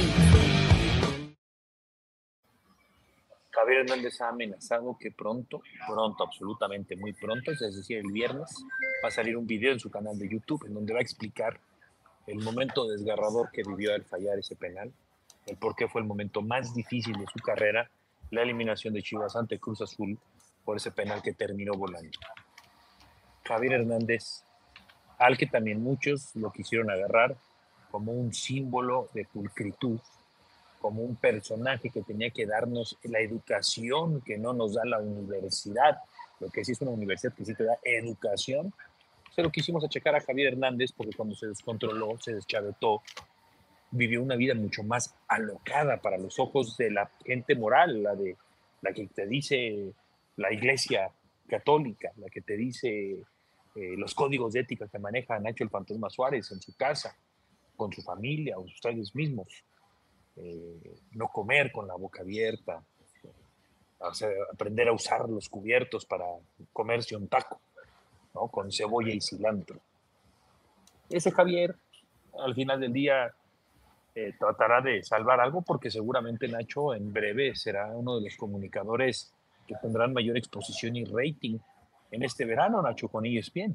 E: Javier Hernández ha amenazado que pronto, pronto, absolutamente muy pronto, es decir, el viernes, va a salir un video en su canal de YouTube en donde va a explicar el momento desgarrador que vivió al fallar ese penal, el por qué fue el momento más difícil de su carrera, la eliminación de Chivas ante Cruz Azul por ese penal que terminó volando. Javier Hernández, al que también muchos lo quisieron agarrar como un símbolo de pulcritud, como un personaje que tenía que darnos la educación que no nos da la universidad, lo que sí es una universidad que sí te da educación. Se lo quisimos achacar a Javier Hernández porque cuando se descontroló, se deschavetó, vivió una vida mucho más alocada para los ojos de la gente moral, la de la que te dice la Iglesia Católica, la que te dice eh, los códigos de ética que maneja Nacho el Fantasma Suárez en su casa, con su familia o ustedes mismos. Eh, no comer con la boca abierta, o sea, aprender a usar los cubiertos para comerse un taco, ¿no? Con cebolla y cilantro. Ese Javier, al final del día, eh, tratará de salvar algo porque seguramente Nacho en breve será uno de los comunicadores que tendrán mayor exposición y rating en este verano, Nacho, con E S P N.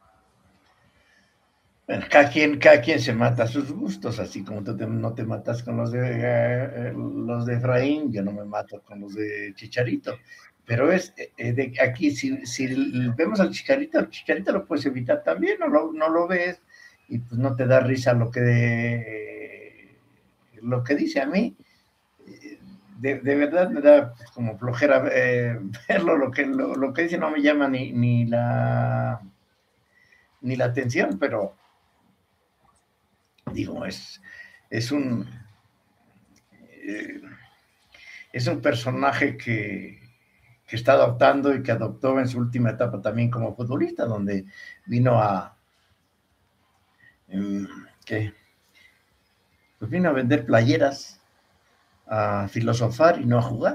G: Bueno, cada quien, cada quien se mata a sus gustos, así como tú te, no te matas con los de, eh, los de Efraín, yo no me mato con los de Chicharito. Pero es eh, de aquí, si, si vemos al Chicharito, al Chicharito lo puedes evitar también, no lo, no lo ves y pues no te da risa lo que, eh, lo que dice a mí. De, de verdad me da pues, como flojera eh, verlo, lo que, lo, lo que dice no me llama ni, ni, la, ni la atención, pero digo, es, es un eh, es un personaje que, que está adoptando y que adoptó en su última etapa también como futbolista, donde vino a um, ¿qué? Pues vino a vender playeras, a filosofar y no a jugar.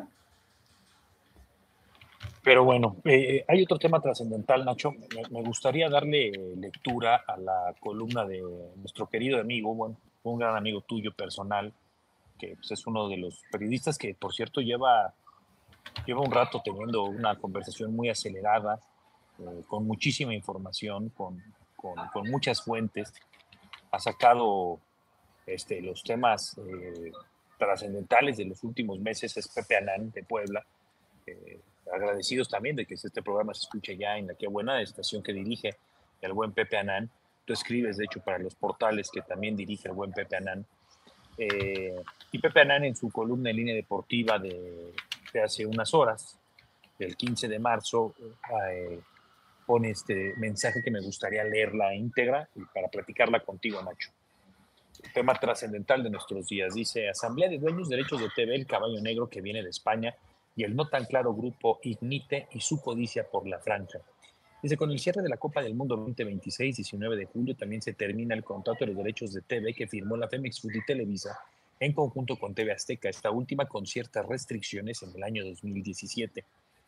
E: Pero bueno, eh, hay otro tema trascendental, Nacho. Me, me gustaría darle lectura a la columna de nuestro querido amigo, bueno, un gran amigo tuyo personal, que pues, es uno de los periodistas que, por cierto, lleva, lleva un rato teniendo una conversación muy acelerada, eh, con muchísima información, con, con, con muchas fuentes. Ha sacado este, los temas eh, trascendentales de los últimos meses, es Pepe Anán de Puebla. Eh, agradecidos también de que este programa se escuche ya en la Qué Buena, estación que dirige el buen Pepe Anán. Tú escribes, de hecho, para los portales que también dirige el buen Pepe Anán. Eh, y Pepe Anán, en su columna en Línea Deportiva de, de hace unas horas, del quince de marzo, eh, pone este mensaje que me gustaría leer la íntegra y para platicarla contigo, Nacho. Tema trascendental de nuestros días. Dice: Asamblea de Dueños de Derechos de T V, el caballo negro que viene de España, y el no tan claro grupo Ignite y su codicia por la franja. Dice: con el cierre de la Copa del Mundo veinte veintiséis, diecinueve de julio, también se termina el contrato de los derechos de T V que firmó la Femex Food y Televisa en conjunto con T V Azteca, esta última con ciertas restricciones en el año dos mil diecisiete.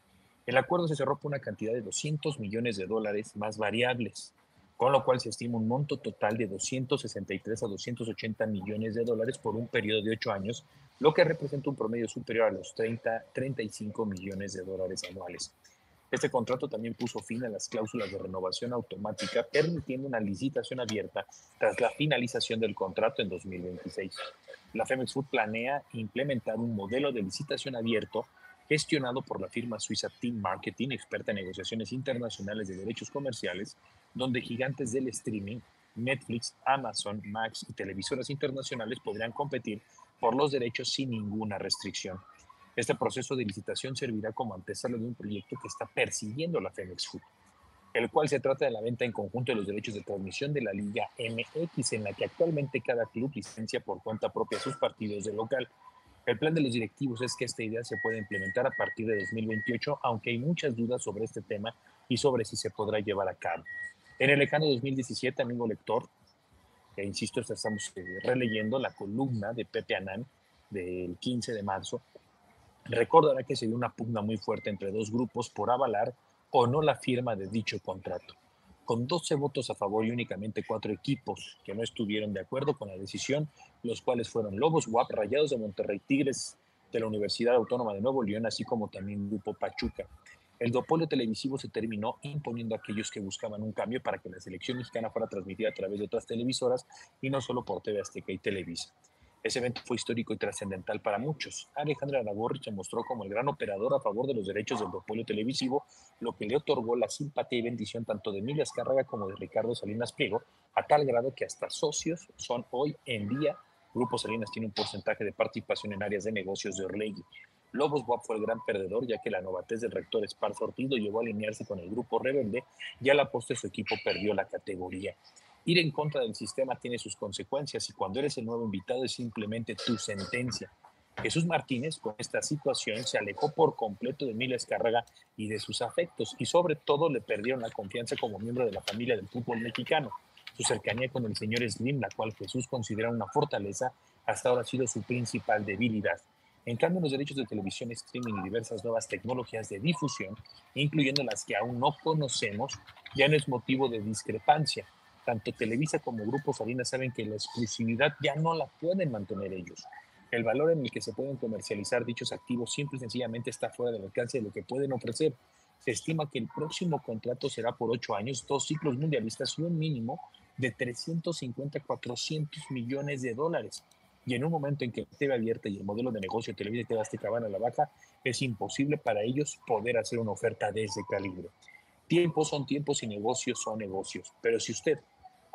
E: El acuerdo se cerró por una cantidad de doscientos millones de dólares más variables, con lo cual se estima un monto total de doscientos sesenta y tres a doscientos ochenta millones de dólares por un periodo de ocho años, lo que representa un promedio superior a los treinta, treinta y cinco millones de dólares anuales. Este contrato también puso fin a las cláusulas de renovación automática, permitiendo una licitación abierta tras la finalización del contrato en dos mil veintiséis. La Femex Food planea implementar un modelo de licitación abierto gestionado por la firma suiza Team Marketing, experta en negociaciones internacionales de derechos comerciales, donde gigantes del streaming, Netflix, Amazon, Max y televisoras internacionales podrán competir por los derechos sin ninguna restricción. Este proceso de licitación servirá como antesala de un proyecto que está persiguiendo la Femex Food, el cual se trata de la venta en conjunto de los derechos de transmisión de la Liga M X, en la que actualmente cada club licencia por cuenta propia sus partidos de local. El plan de los directivos es que esta idea se pueda implementar a partir de dos mil veintiocho, aunque hay muchas dudas sobre este tema y sobre si se podrá llevar a cabo. En el lejano dos mil diecisiete, amigo lector, que insisto, estamos releyendo la columna de Pepe Anán del quince de marzo, recordará que se dio una pugna muy fuerte entre dos grupos por avalar o no la firma de dicho contrato, con doce votos a favor y únicamente cuatro equipos que no estuvieron de acuerdo con la decisión, los cuales fueron Lobos U A P, Rayados de Monterrey, Tigres de la Universidad Autónoma de Nuevo León, así como también Grupo Pachuca. El duopolio televisivo se terminó imponiendo a aquellos que buscaban un cambio para que la selección mexicana fuera transmitida a través de otras televisoras y no solo por T V Azteca y Televisa. Ese evento fue histórico y trascendental para muchos. Alejandra Aragorri se mostró como el gran operador a favor de los derechos del duopolio televisivo, lo que le otorgó la simpatía y bendición tanto de Emilia Azcárraga como de Ricardo Salinas Pliego, a tal grado que hasta socios son hoy en día. Grupo Salinas tiene un porcentaje de participación en áreas de negocios de Orlegui. Lobos W A P fue el gran perdedor, ya que la novatez del rector Esparza Ortiz lo llevó a alinearse con el Grupo Rebelde y a la postre su equipo perdió la categoría. Ir en contra del sistema tiene sus consecuencias y cuando eres el nuevo invitado es simplemente tu sentencia. Jesús Martínez, con esta situación, se alejó por completo de Emilia Azcárraga y de sus afectos y sobre todo le perdieron la confianza como miembro de la familia del fútbol mexicano. Su cercanía con el señor Slim, la cual Jesús considera una fortaleza, hasta ahora ha sido su principal debilidad. En cambio, los derechos de televisión, streaming y diversas nuevas tecnologías de difusión, incluyendo las que aún no conocemos, ya no es motivo de discrepancia. Tanto Televisa como Grupo Salinas saben que la exclusividad ya no la pueden mantener ellos. El valor en el que se pueden comercializar dichos activos simple y sencillamente está fuera del alcance de lo que pueden ofrecer. Se estima que el próximo contrato será por ocho años, dos ciclos mundialistas y un mínimo de trescientos cincuenta a cuatrocientos millones de dólares. Y en un momento en que la T V abierta y el modelo de negocio de Televisa y T V Azteca van a la baja, es imposible para ellos poder hacer una oferta de ese calibre. Tiempos son tiempos y negocios son negocios. Pero si usted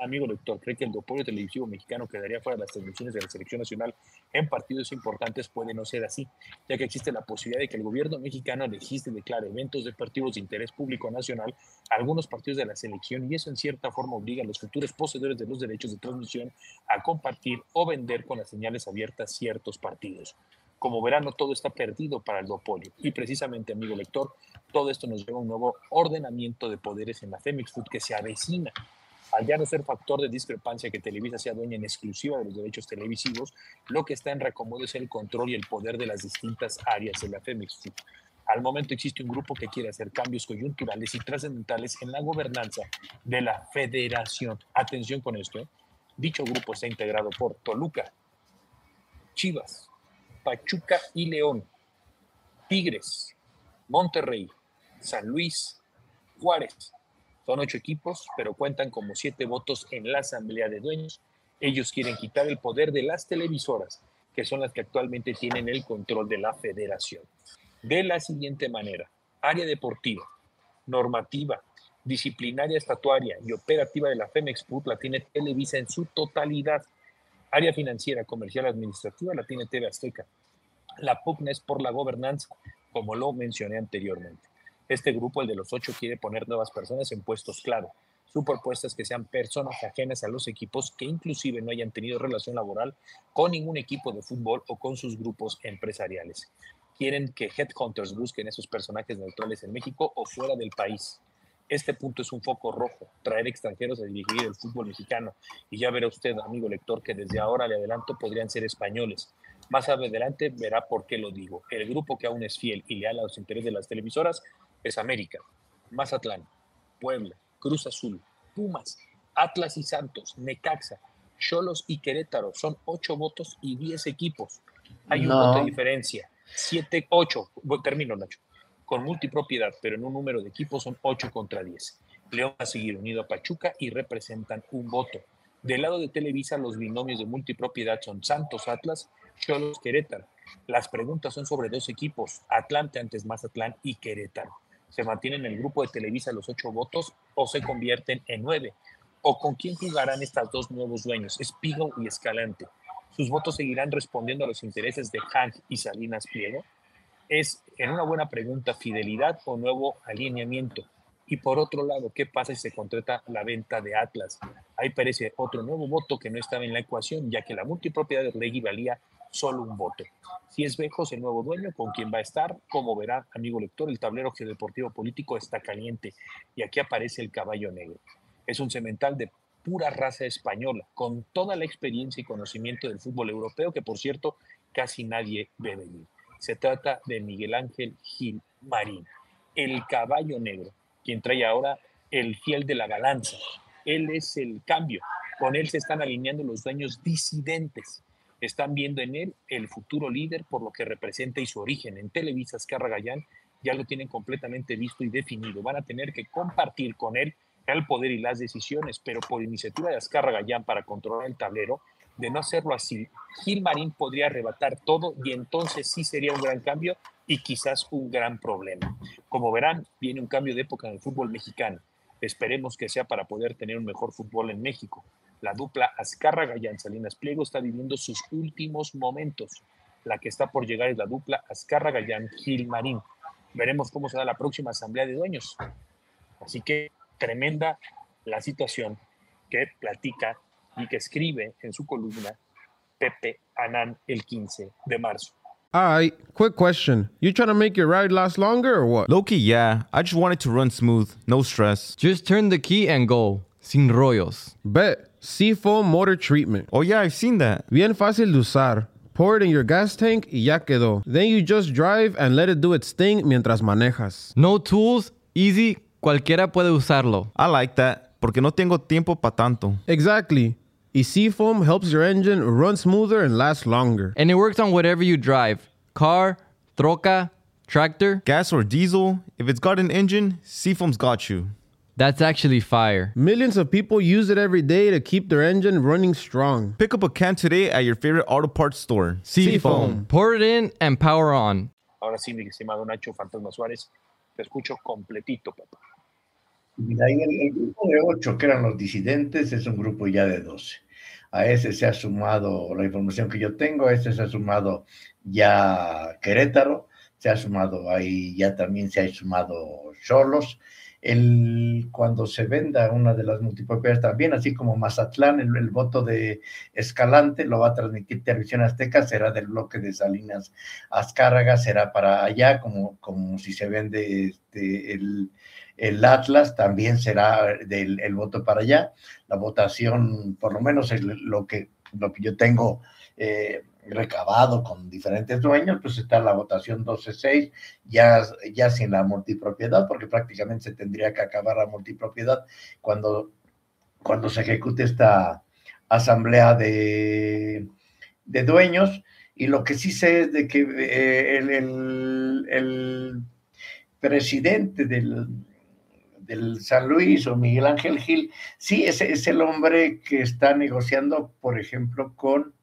E: amigo lector, cree que el duopolio televisivo mexicano quedaría fuera de las transmisiones de la selección nacional en partidos importantes. Puede no ser así, ya que existe la posibilidad de que el gobierno mexicano legisle y declare eventos deportivos de interés público nacional a algunos partidos de la selección, y eso en cierta forma obliga a los futuros poseedores de los derechos de transmisión a compartir o vender con las señales abiertas ciertos partidos. Como verán, no todo está perdido para el duopolio, y precisamente, amigo lector, todo esto nos lleva a un nuevo ordenamiento de poderes en la Femex Food que se avecina. Al ya no ser factor de discrepancia que Televisa sea dueña en exclusiva de los derechos televisivos, lo que está en reacomodo es el control y el poder de las distintas áreas de la Femex Food. Al momento existe un grupo que quiere hacer cambios coyunturales y trascendentales en la gobernanza de la federación. Atención con esto, ¿eh? Dicho grupo está integrado por Toluca, Chivas, Pachuca y León, Tigres, Monterrey, San Luis, Juárez. Son ocho equipos, pero cuentan como siete votos en la asamblea de dueños. Ellos quieren quitar el poder de las televisoras, que son las que actualmente tienen el control de la federación. De la siguiente manera: área deportiva, normativa, disciplinaria, estatuaria y operativa de la Femex Food la tiene Televisa en su totalidad. Área financiera, comercial, administrativa la tiene T V Azteca. La pugna es por la gobernanza, como lo mencioné anteriormente. Este grupo, el de los ocho, quiere poner nuevas personas en puestos clave. Su propuesta es que sean personas ajenas a los equipos, que inclusive no hayan tenido relación laboral con ningún equipo de fútbol o con sus grupos empresariales. Quieren que headhunters busquen esos personajes neutrales en México o fuera del país. Este punto es un foco rojo: traer extranjeros a dirigir el fútbol mexicano. Y ya verá usted, amigo lector, que desde ahora le adelanto podrían ser españoles. Más adelante verá por qué lo digo. El grupo que aún es fiel y leal a los intereses de las televisoras es América, Mazatlán, Puebla, Cruz Azul, Pumas, Atlas y Santos, Necaxa, Xolos y Querétaro. Son ocho votos y diez equipos. Hay un
D: No.
E: voto de diferencia. Siete, ocho. Termino, Nacho. Con multipropiedad, pero en un número de equipos son ocho contra diez. León va a seguir unido a Pachuca y representan un voto. Del lado de Televisa, los binomios de multipropiedad son Santos, Atlas, Xolos, Querétaro. Las preguntas son sobre dos equipos: Atlante antes Mazatlán y Querétaro. ¿Se mantienen en el grupo de Televisa los ocho votos o se convierten en nueve? ¿O con quién jugarán estos dos nuevos dueños, Espigo y Escalante? ¿Sus votos seguirán respondiendo a los intereses de Hank y Salinas Pliego? Es, en una buena pregunta, fidelidad o nuevo alineamiento. Y por otro lado, ¿qué pasa si se contrata la venta de Atlas? Ahí parece otro nuevo voto que no estaba en la ecuación, ya que la multipropiedad de Orlegui valía solo un voto. Si es Bejos el nuevo dueño, ¿con quién va a estar? Como verá, amigo lector, el tablero geodeportivo político está caliente y aquí aparece el caballo negro. Es un semental de pura raza española, con toda la experiencia y conocimiento del fútbol europeo, que por cierto casi nadie ve venir. Se trata de Miguel Ángel Gil Marín, el caballo negro, quien trae ahora el fiel de la balanza. Él es el cambio. Con él se están alineando los dueños disidentes. Están viendo en él el futuro líder por lo que representa y su origen. En Televisa, Azcárraga Gallán ya lo tienen completamente visto y definido. Van a tener que compartir con él el poder y las decisiones, pero por iniciativa de Azcárraga Gallán para controlar el tablero. De no hacerlo así, Gil Marín podría arrebatar todo y entonces sí sería un gran cambio y quizás un gran problema. Como verán, viene un cambio de época en el fútbol mexicano. Esperemos que sea para poder tener un mejor fútbol en México. La dupla Azcárraga Gallán Salinas Pliego está viviendo sus últimos momentos. La que está por llegar es la dupla Azcárraga Gallán Gil Marín. Veremos cómo será la próxima asamblea de dueños. Así que tremenda la situación que platica y que escribe en su columna Pepe Anán el quince de marzo.
K: All right, quick question. You trying to make your ride last longer or what?
L: Low-key, yeah. I just want it to run smooth, no stress.
M: Just turn the key and go. Sin rollos.
K: Bet. Seafoam Motor Treatment.
L: Oh yeah, I've seen that.
K: Bien fácil de usar. Pour it in your gas tank y ya quedó. Then you just drive and let it do its thing mientras manejas.
M: No tools, easy, cualquiera puede usarlo.
L: I like that, porque no tengo tiempo pa' tanto.
K: Exactly. Y Seafoam helps your engine run smoother and last longer.
M: And it works on whatever you drive. Car, troca, tractor.
L: Gas or diesel, if it's got an engine, Seafoam's got you.
M: That's actually fire.
K: Millions of people use it every day to keep their engine running strong.
L: Pick up a can today at your favorite auto parts store.
M: Seafoam. Pour it in and power on.
E: Ahora sí, mi estimado Nacho Fantasma Suárez, te escucho completito, papá.
G: Y de ahí el, el grupo de ocho, que eran los disidentes, es un grupo ya de doce. A ese se ha sumado, la información que yo tengo, a ese se ha sumado ya Querétaro, se ha sumado ahí, ya también se ha sumado Xolos. El, cuando se venda una de las multipropiedades también, así como Mazatlán, el, el voto de Escalante lo va a transmitir Televisión Azteca, será del bloque de Salinas Azcárraga, será para allá, como, como si se vende este, el, el Atlas, también será del, el voto para allá. La votación, por lo menos es lo que, lo que yo tengo eh, recabado con diferentes dueños, pues está la votación doce seis, ya, ya sin la multipropiedad, porque prácticamente se tendría que acabar la multipropiedad cuando, cuando se ejecute esta asamblea de, de dueños. Y lo que sí sé es de que eh, el, el, el presidente del, del San Luis, o Miguel Ángel Gil, sí es, es el hombre que está negociando, por ejemplo, con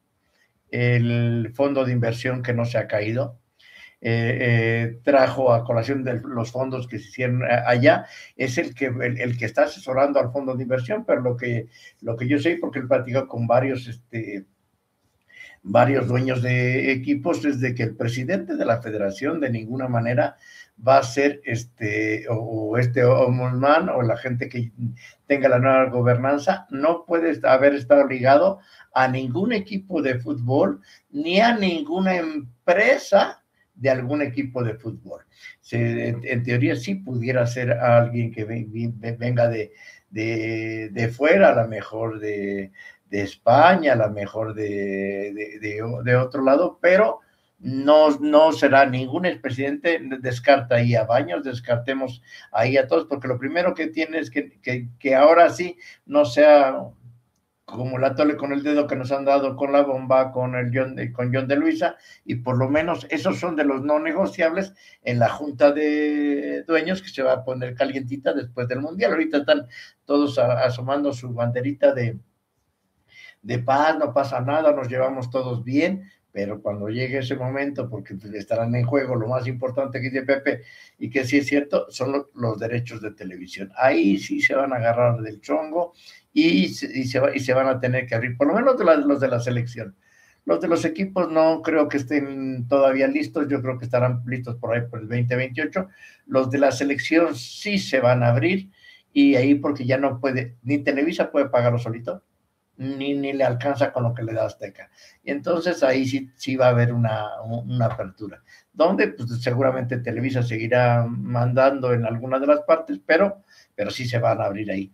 G: el fondo de inversión que no se ha caído. Eh, eh, trajo a colación de los fondos que se hicieron allá, es el que, el, el que está asesorando al fondo de inversión, pero lo que, lo que yo sé, porque él platicó con varios, este, varios dueños de equipos, es de que el presidente de la federación de ninguna manera va a ser este, o, o este ombudsman o la gente que tenga la nueva gobernanza, no puede haber estado ligado a ningún equipo de fútbol, ni a ninguna empresa de algún equipo de fútbol. Se, en, en teoría sí pudiera ser alguien que ven, venga de, de, de fuera, a lo mejor de, de España, a lo mejor de, de, de, de otro lado, pero no, no será ningún expresidente. Descarta ahí a Baños, descartemos ahí a todos, porque lo primero que tiene es que, que, que ahora sí no sea como la tole con el dedo que nos han dado con la bomba, con el John de, con John de Luisa, y por lo menos esos son de los no negociables en la junta de dueños, que se va a poner calientita después del Mundial. Ahorita están todos a, asomando su banderita de, de paz, no pasa nada, nos llevamos todos bien, pero cuando llegue ese momento, porque estarán en juego lo más importante que dice Pepe, y que sí es cierto, son los, los derechos de televisión. Ahí sí se van a agarrar del chongo, y se, y, se va, y se van a tener que abrir, por lo menos de la, los de la selección. Los de los equipos no creo que estén todavía listos, yo creo que estarán listos por ahí por el veinte veintiocho. Los de la selección sí se van a abrir, y ahí porque ya no puede, ni Televisa puede pagarlo solito, ni, ni le alcanza con lo que le da Azteca. Y entonces ahí sí, sí va a haber una, una apertura, donde pues, seguramente Televisa seguirá mandando en alguna de las partes, pero, pero sí se van a abrir ahí.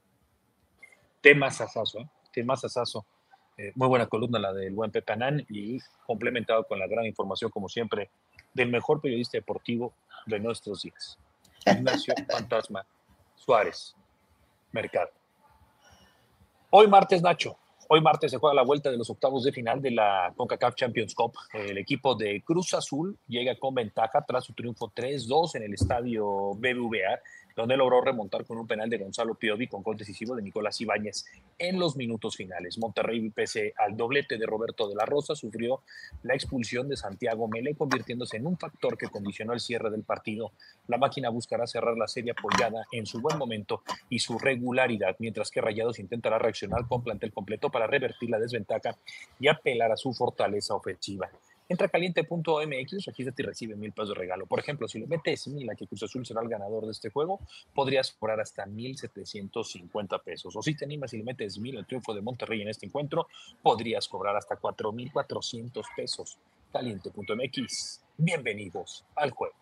E: Temas asazo, ¿eh? Temas asazo. Eh, muy buena columna la del buen Pepe Anán, y complementado con la gran información, como siempre, del mejor periodista deportivo de nuestros días, Ignacio Fantasma Suárez Mercado. Hoy martes, Nacho, hoy martes se juega la vuelta de los octavos de final de la CONCACAF Champions Cup. El equipo de Cruz Azul llega con ventaja tras su triunfo tres dos en el estadio B B V A, donde logró remontar con un penal de Gonzalo Piovi con gol decisivo de Nicolás Ibáñez en los minutos finales. Monterrey, pese al doblete de Roberto de la Rosa, sufrió la expulsión de Santiago Mele, convirtiéndose en un factor que condicionó el cierre del partido. La máquina buscará cerrar la serie apoyada en su buen momento y su regularidad, mientras que Rayados intentará reaccionar con plantel completo para revertir la desventaja y apelar a su fortaleza ofensiva. Entra a caliente punto m x, regístrate y recibe mil pesos de regalo. Por ejemplo, si le metes mil a que Cruz Azul será el ganador de este juego, podrías cobrar hasta mil setecientos cincuenta pesos. O si te animas y le metes mil al triunfo de Monterrey en este encuentro, podrías cobrar hasta cuatro mil cuatrocientos pesos. caliente punto m x. Bienvenidos al juego.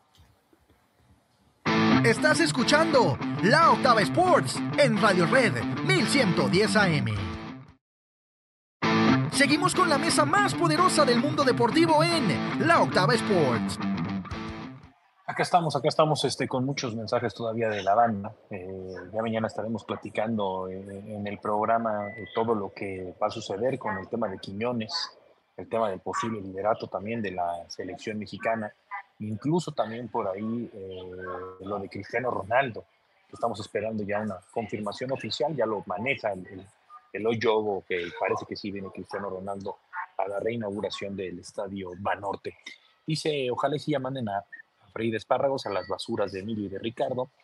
B: Estás escuchando La Octava Sports en Radio Red mil ciento diez A M. Seguimos con la mesa más poderosa del mundo deportivo en La Octava Sports.
E: Acá estamos, acá estamos este, con muchos mensajes todavía de la banda. Eh, ya mañana estaremos platicando eh, en el programa eh, todo lo que va a suceder con el tema de Quiñones, el tema del posible liderato también de la selección mexicana, incluso también por ahí eh, lo de Cristiano Ronaldo. Estamos esperando ya una confirmación oficial, ya lo maneja el, el el Oyobo, que parece que sí viene Cristiano Ronaldo a la reinauguración del estadio Banorte. Dice, ojalá sí ya manden a, a freír espárragos a las basuras de Emilio y de Ricardo.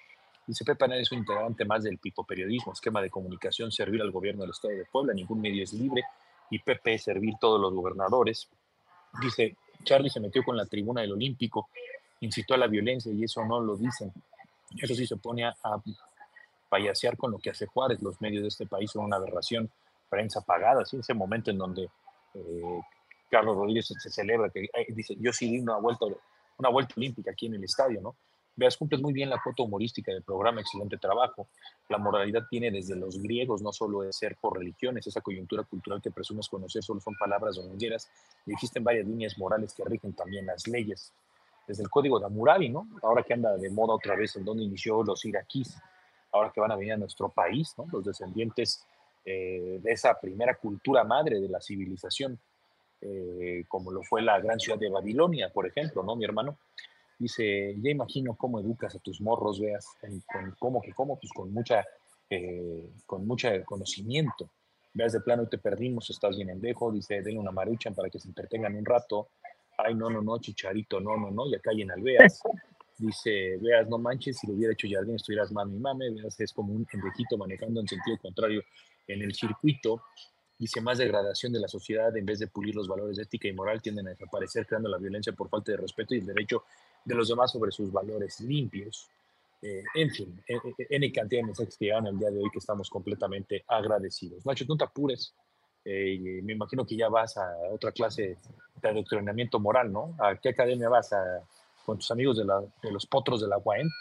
E: Dice Pepe Anaya es un integrante más del picoperiodismo, esquema de comunicación, servir al gobierno del Estado de Puebla, ningún medio es libre, y Pepe servir todos los gobernadores. Dice, Charlie se metió con la tribuna del Olímpico, incitó a la violencia y eso no lo dicen. Eso sí se pone a, a payasear con lo que hace Juárez. Los medios de este país son una aberración, prensa pagada, ¿sí? Ese momento en donde eh, Carlos Rodríguez se celebra, que eh, dice, yo sí di una vuelta, una vuelta olímpica aquí en el estadio, ¿no? Veas, cumples muy bien la cuota humorística del programa, excelente trabajo. La moralidad tiene desde los griegos, no solo es ser por religiones, esa coyuntura cultural que presumes conocer solo son palabras domingueras, y existen varias líneas morales que rigen también las leyes. Desde el código de Hammurabi, ¿no? Ahora que anda de moda otra vez en donde inició los iraquíes, ahora que van a venir a nuestro país, ¿no? Los descendientes eh, de esa primera cultura madre de la civilización, eh, como lo fue la gran ciudad de Babilonia, por ejemplo, ¿no, mi hermano? Dice, ya imagino cómo educas a tus morros, veas, en, con, cómo que cómo, pues con mucha, eh, con mucho conocimiento. Veas, de plano, te perdimos, estás bien endejo. Dice, denle una maruchan para que se entretengan un rato. Ay, no, no, no, Chicharito, no, no, no, ya callen al Veas. Dice, Veas, no manches, si lo hubiera hecho Jardín estuvieras mami, mame. Veas, es como un endejito manejando en sentido contrario en el circuito. Dice, más degradación de la sociedad, en vez de pulir los valores de ética y moral, tienden a desaparecer, creando la violencia por falta de respeto y el derecho de los demás sobre sus valores limpios. Eh, en fin, en cantidad de mensajes que llegan el día de hoy que estamos completamente agradecidos. Nacho, no te apures. Eh, me imagino que ya vas a otra clase de adoctrinamiento moral, ¿no? ¿A qué academia vas? A, ¿Con tus amigos de, la, de los potros de la U A M?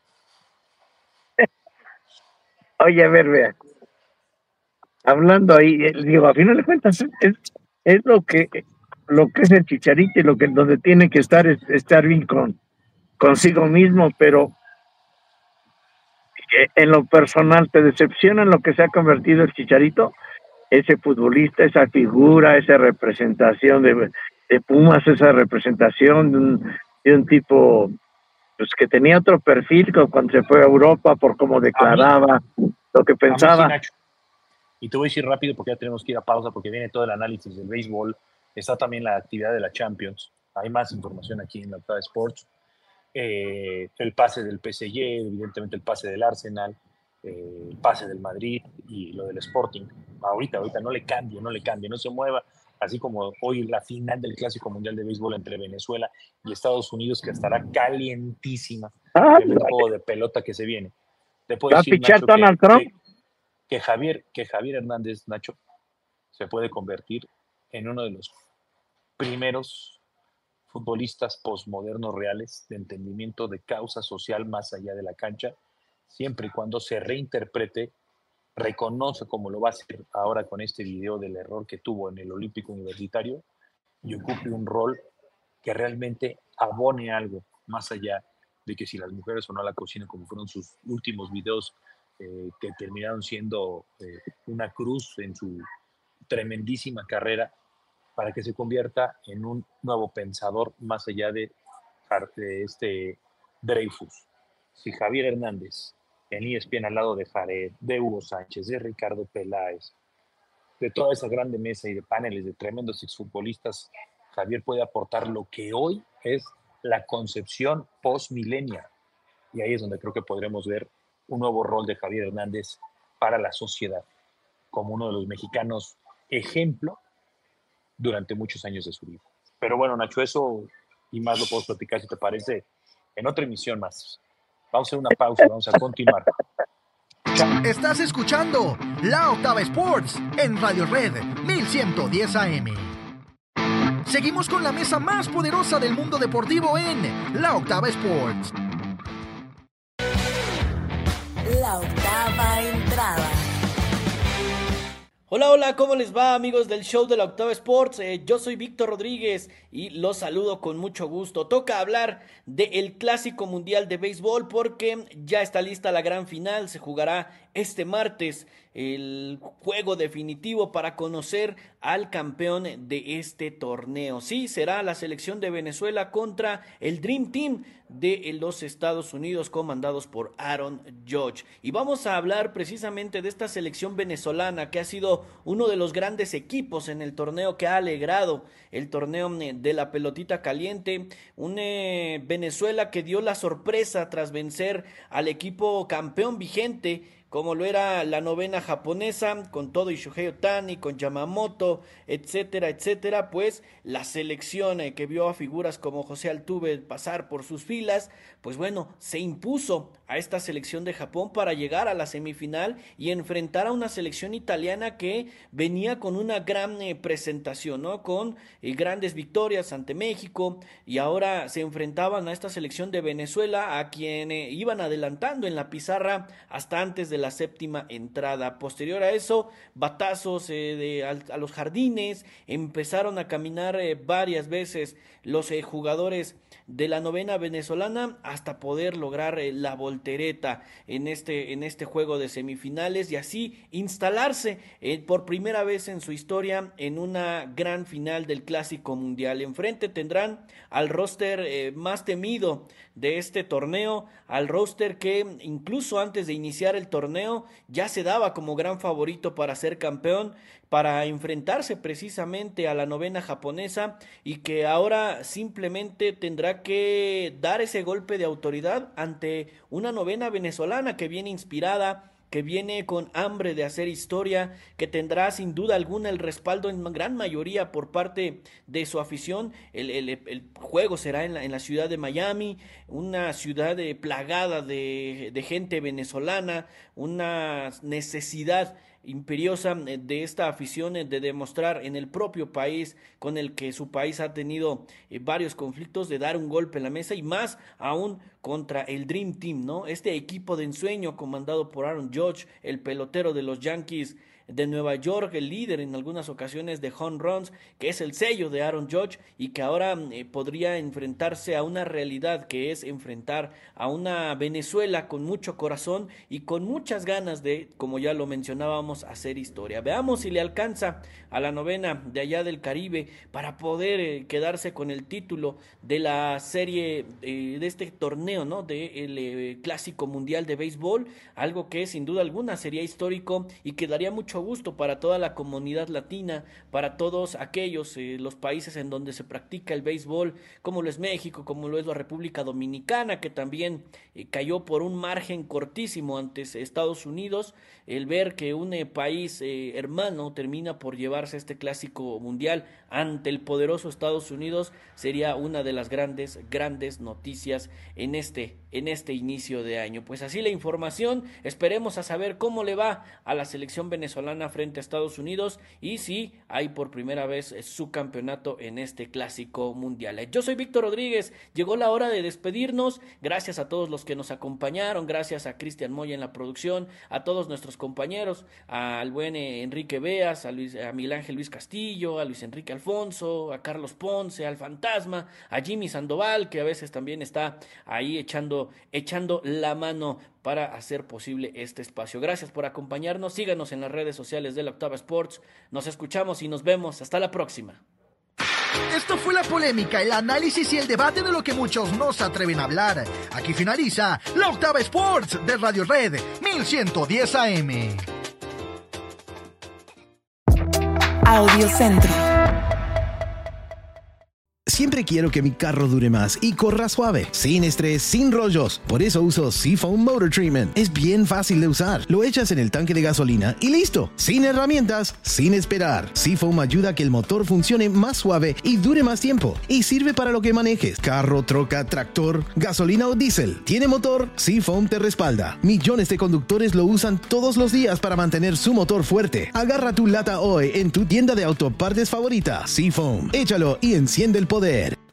G: Oye, a ver, vea. Hablando ahí, digo, a final de cuentas, es, es lo que lo que es el Chicharito y lo que donde tiene que estar es estar bien con consigo mismo, pero en lo personal, ¿te decepciona en lo que se ha convertido el Chicharito? Ese futbolista, esa figura, esa representación de, de Pumas, esa representación de un, de un tipo pues que tenía otro perfil cuando se fue a Europa por cómo declaraba, lo que pensaba.
E: Sí, Nacho. Y te voy a decir rápido porque ya tenemos que ir a pausa porque viene todo el análisis del béisbol, está también la actividad de la Champions, hay más información aquí en la Octava Sports, eh, el pase del P S G, evidentemente el pase del Arsenal, eh, el pase del Madrid y lo del Sporting. Ahorita, ahorita no le cambie, no le cambie, no se mueva, así como hoy la final del Clásico Mundial de Béisbol entre Venezuela y Estados Unidos, que estará calientísima, ah, el juego de pelota que se viene. Te puedo
G: ¿Va a
E: decir,
G: pichar
E: Nacho,
G: Donald
E: que,
G: Trump?
E: Que, que, Javier, que Javier Hernández, Nacho, se puede convertir en uno de los primeros futbolistas posmodernos reales de entendimiento de causa social más allá de la cancha, siempre y cuando se reinterprete, reconoce como lo va a hacer ahora con este video del error que tuvo en el Olímpico Universitario y ocupe un rol que realmente abone algo más allá de que si las mujeres o no la cocina, como fueron sus últimos videos eh, que terminaron siendo eh, una cruz en su tremendísima carrera, para que se convierta en un nuevo pensador más allá de, de este Dreyfus. Si Javier Hernández en E S P N al lado de Jared, de Hugo Sánchez, de Ricardo Peláez, de toda esa grande mesa y de paneles de tremendos exfutbolistas, Javier puede aportar lo que hoy es la concepción post-millennial. Y ahí es donde creo que podremos ver un nuevo rol de Javier Hernández para la sociedad, como uno de los mexicanos ejemplo durante muchos años de su vida. Pero bueno, Nacho, eso y más lo puedo platicar, si te parece, en otra emisión más. Vamos a hacer una pausa, vamos a continuar.
B: Estás escuchando La Octava Sports en Radio Red mil ciento diez A M. Seguimos con la mesa más poderosa del mundo deportivo en La Octava Sports.
C: La octava entrada.
N: Hola, hola, ¿cómo les va, amigos del show de la Octava Sports? Eh, yo soy Víctor Rodríguez y los saludo con mucho gusto. Toca hablar del Clásico Mundial de Béisbol porque ya está lista la gran final, se jugará este martes el juego definitivo para conocer al campeón de este torneo. Sí, será la selección de Venezuela contra el Dream Team de los Estados Unidos, comandados por Aaron Judge. Y vamos a hablar precisamente de esta selección venezolana, que ha sido uno de los grandes equipos en el torneo, que ha alegrado el torneo de la pelotita caliente. Un eh, Venezuela que dio la sorpresa tras vencer al equipo campeón vigente, como lo era la novena japonesa, con todo Shuhei Ohtani, con Yamamoto, etcétera, etcétera. Pues la selección eh, que vio a figuras como José Altuve pasar por sus filas, pues bueno, se impuso a esta selección de Japón para llegar a la semifinal y enfrentar a una selección italiana que venía con una gran eh, presentación, ¿no? Con eh, grandes victorias ante México, y ahora se enfrentaban a esta selección de Venezuela, a quien eh, iban adelantando en la pizarra hasta antes de la séptima entrada. Posterior a eso, batazos eh, de, a, a los jardines, empezaron a caminar eh, varias veces los eh, jugadores de la novena venezolana hasta poder lograr eh, la voltereta en este, en este juego de semifinales, y así instalarse eh, por primera vez en su historia en una gran final del Clásico Mundial. Enfrente tendrán al roster eh, más temido de este torneo, al roster que incluso antes de iniciar el torneo ya se daba como gran favorito para ser campeón, para enfrentarse precisamente a la novena japonesa, y que ahora simplemente tendrá que dar ese golpe de autoridad ante una novena venezolana que viene inspirada, que viene con hambre de hacer historia, que tendrá sin duda alguna el respaldo en gran mayoría por parte de su afición. El, el, el juego será en la, en la ciudad de Miami, una ciudad de, plagada de, de gente venezolana, una necesidad imperiosa de esta afición de demostrar en el propio país, con el que su país ha tenido eh, varios conflictos, de dar un golpe en la mesa, y más aún contra el Dream Team, ¿no? Este equipo de ensueño comandado por Aaron Judge, el pelotero de los Yankees de Nueva York, el líder en algunas ocasiones de home runs, que es el sello de Aaron Judge, y que ahora eh, podría enfrentarse a una realidad, que es enfrentar a una Venezuela con mucho corazón y con muchas ganas de, como ya lo mencionábamos, hacer historia. Veamos si le alcanza a la novena de allá del Caribe para poder eh, quedarse con el título de la serie, eh, de este torneo, ¿no? Del de eh, Clásico Mundial de Béisbol, algo que sin duda alguna sería histórico y que daría mucho gusto para toda la comunidad latina, para todos aquellos eh, los países en donde se practica el béisbol, como lo es México, como lo es la República Dominicana, que también eh, cayó por un margen cortísimo ante Estados Unidos. El ver que un eh, país eh, hermano termina por llevarse este Clásico Mundial ante el poderoso Estados Unidos sería una de las grandes, grandes noticias en este, en este inicio de año. Pues así la información, esperemos a saber cómo le va a la selección venezolana frente a Estados Unidos, y si hay por primera vez su campeonato en este Clásico Mundial. Yo soy Víctor Rodríguez, llegó la hora de despedirnos. Gracias a todos los que nos acompañaron, gracias a Cristian Moya en la producción, a todos nuestros compañeros, al buen Enrique Beas, a, Luis, a Miguel Ángel Luis Castillo, a Luis Enrique Alfonso, a Carlos Ponce, al Fantasma, a Jimmy Sandoval, que a veces también está ahí echando, echando la mano para hacer posible este espacio. Gracias por acompañarnos, síganos en las redes sociales de la Octava Sports, nos escuchamos y nos vemos, hasta la próxima.
B: Esto fue la polémica, el análisis y el debate de lo que muchos no se atreven a hablar. Aquí finaliza la Octava Sports de Radio Red mil ciento diez A M.
H: Audiocentro. Siempre quiero que mi carro dure más y corra suave, sin estrés, sin rollos. Por eso uso Seafoam Motor Treatment. Es bien fácil de usar. Lo echas en el tanque de gasolina y listo. Sin herramientas, sin esperar. Seafoam ayuda a que el motor funcione más suave y dure más tiempo. Y sirve para lo que manejes. Carro, troca, tractor, gasolina o diésel. ¿Tiene motor? Seafoam te respalda. Millones de conductores lo usan todos los días para mantener su motor fuerte. Agarra tu lata hoy en tu tienda de autopartes favorita. Seafoam. Échalo y enciende el poder.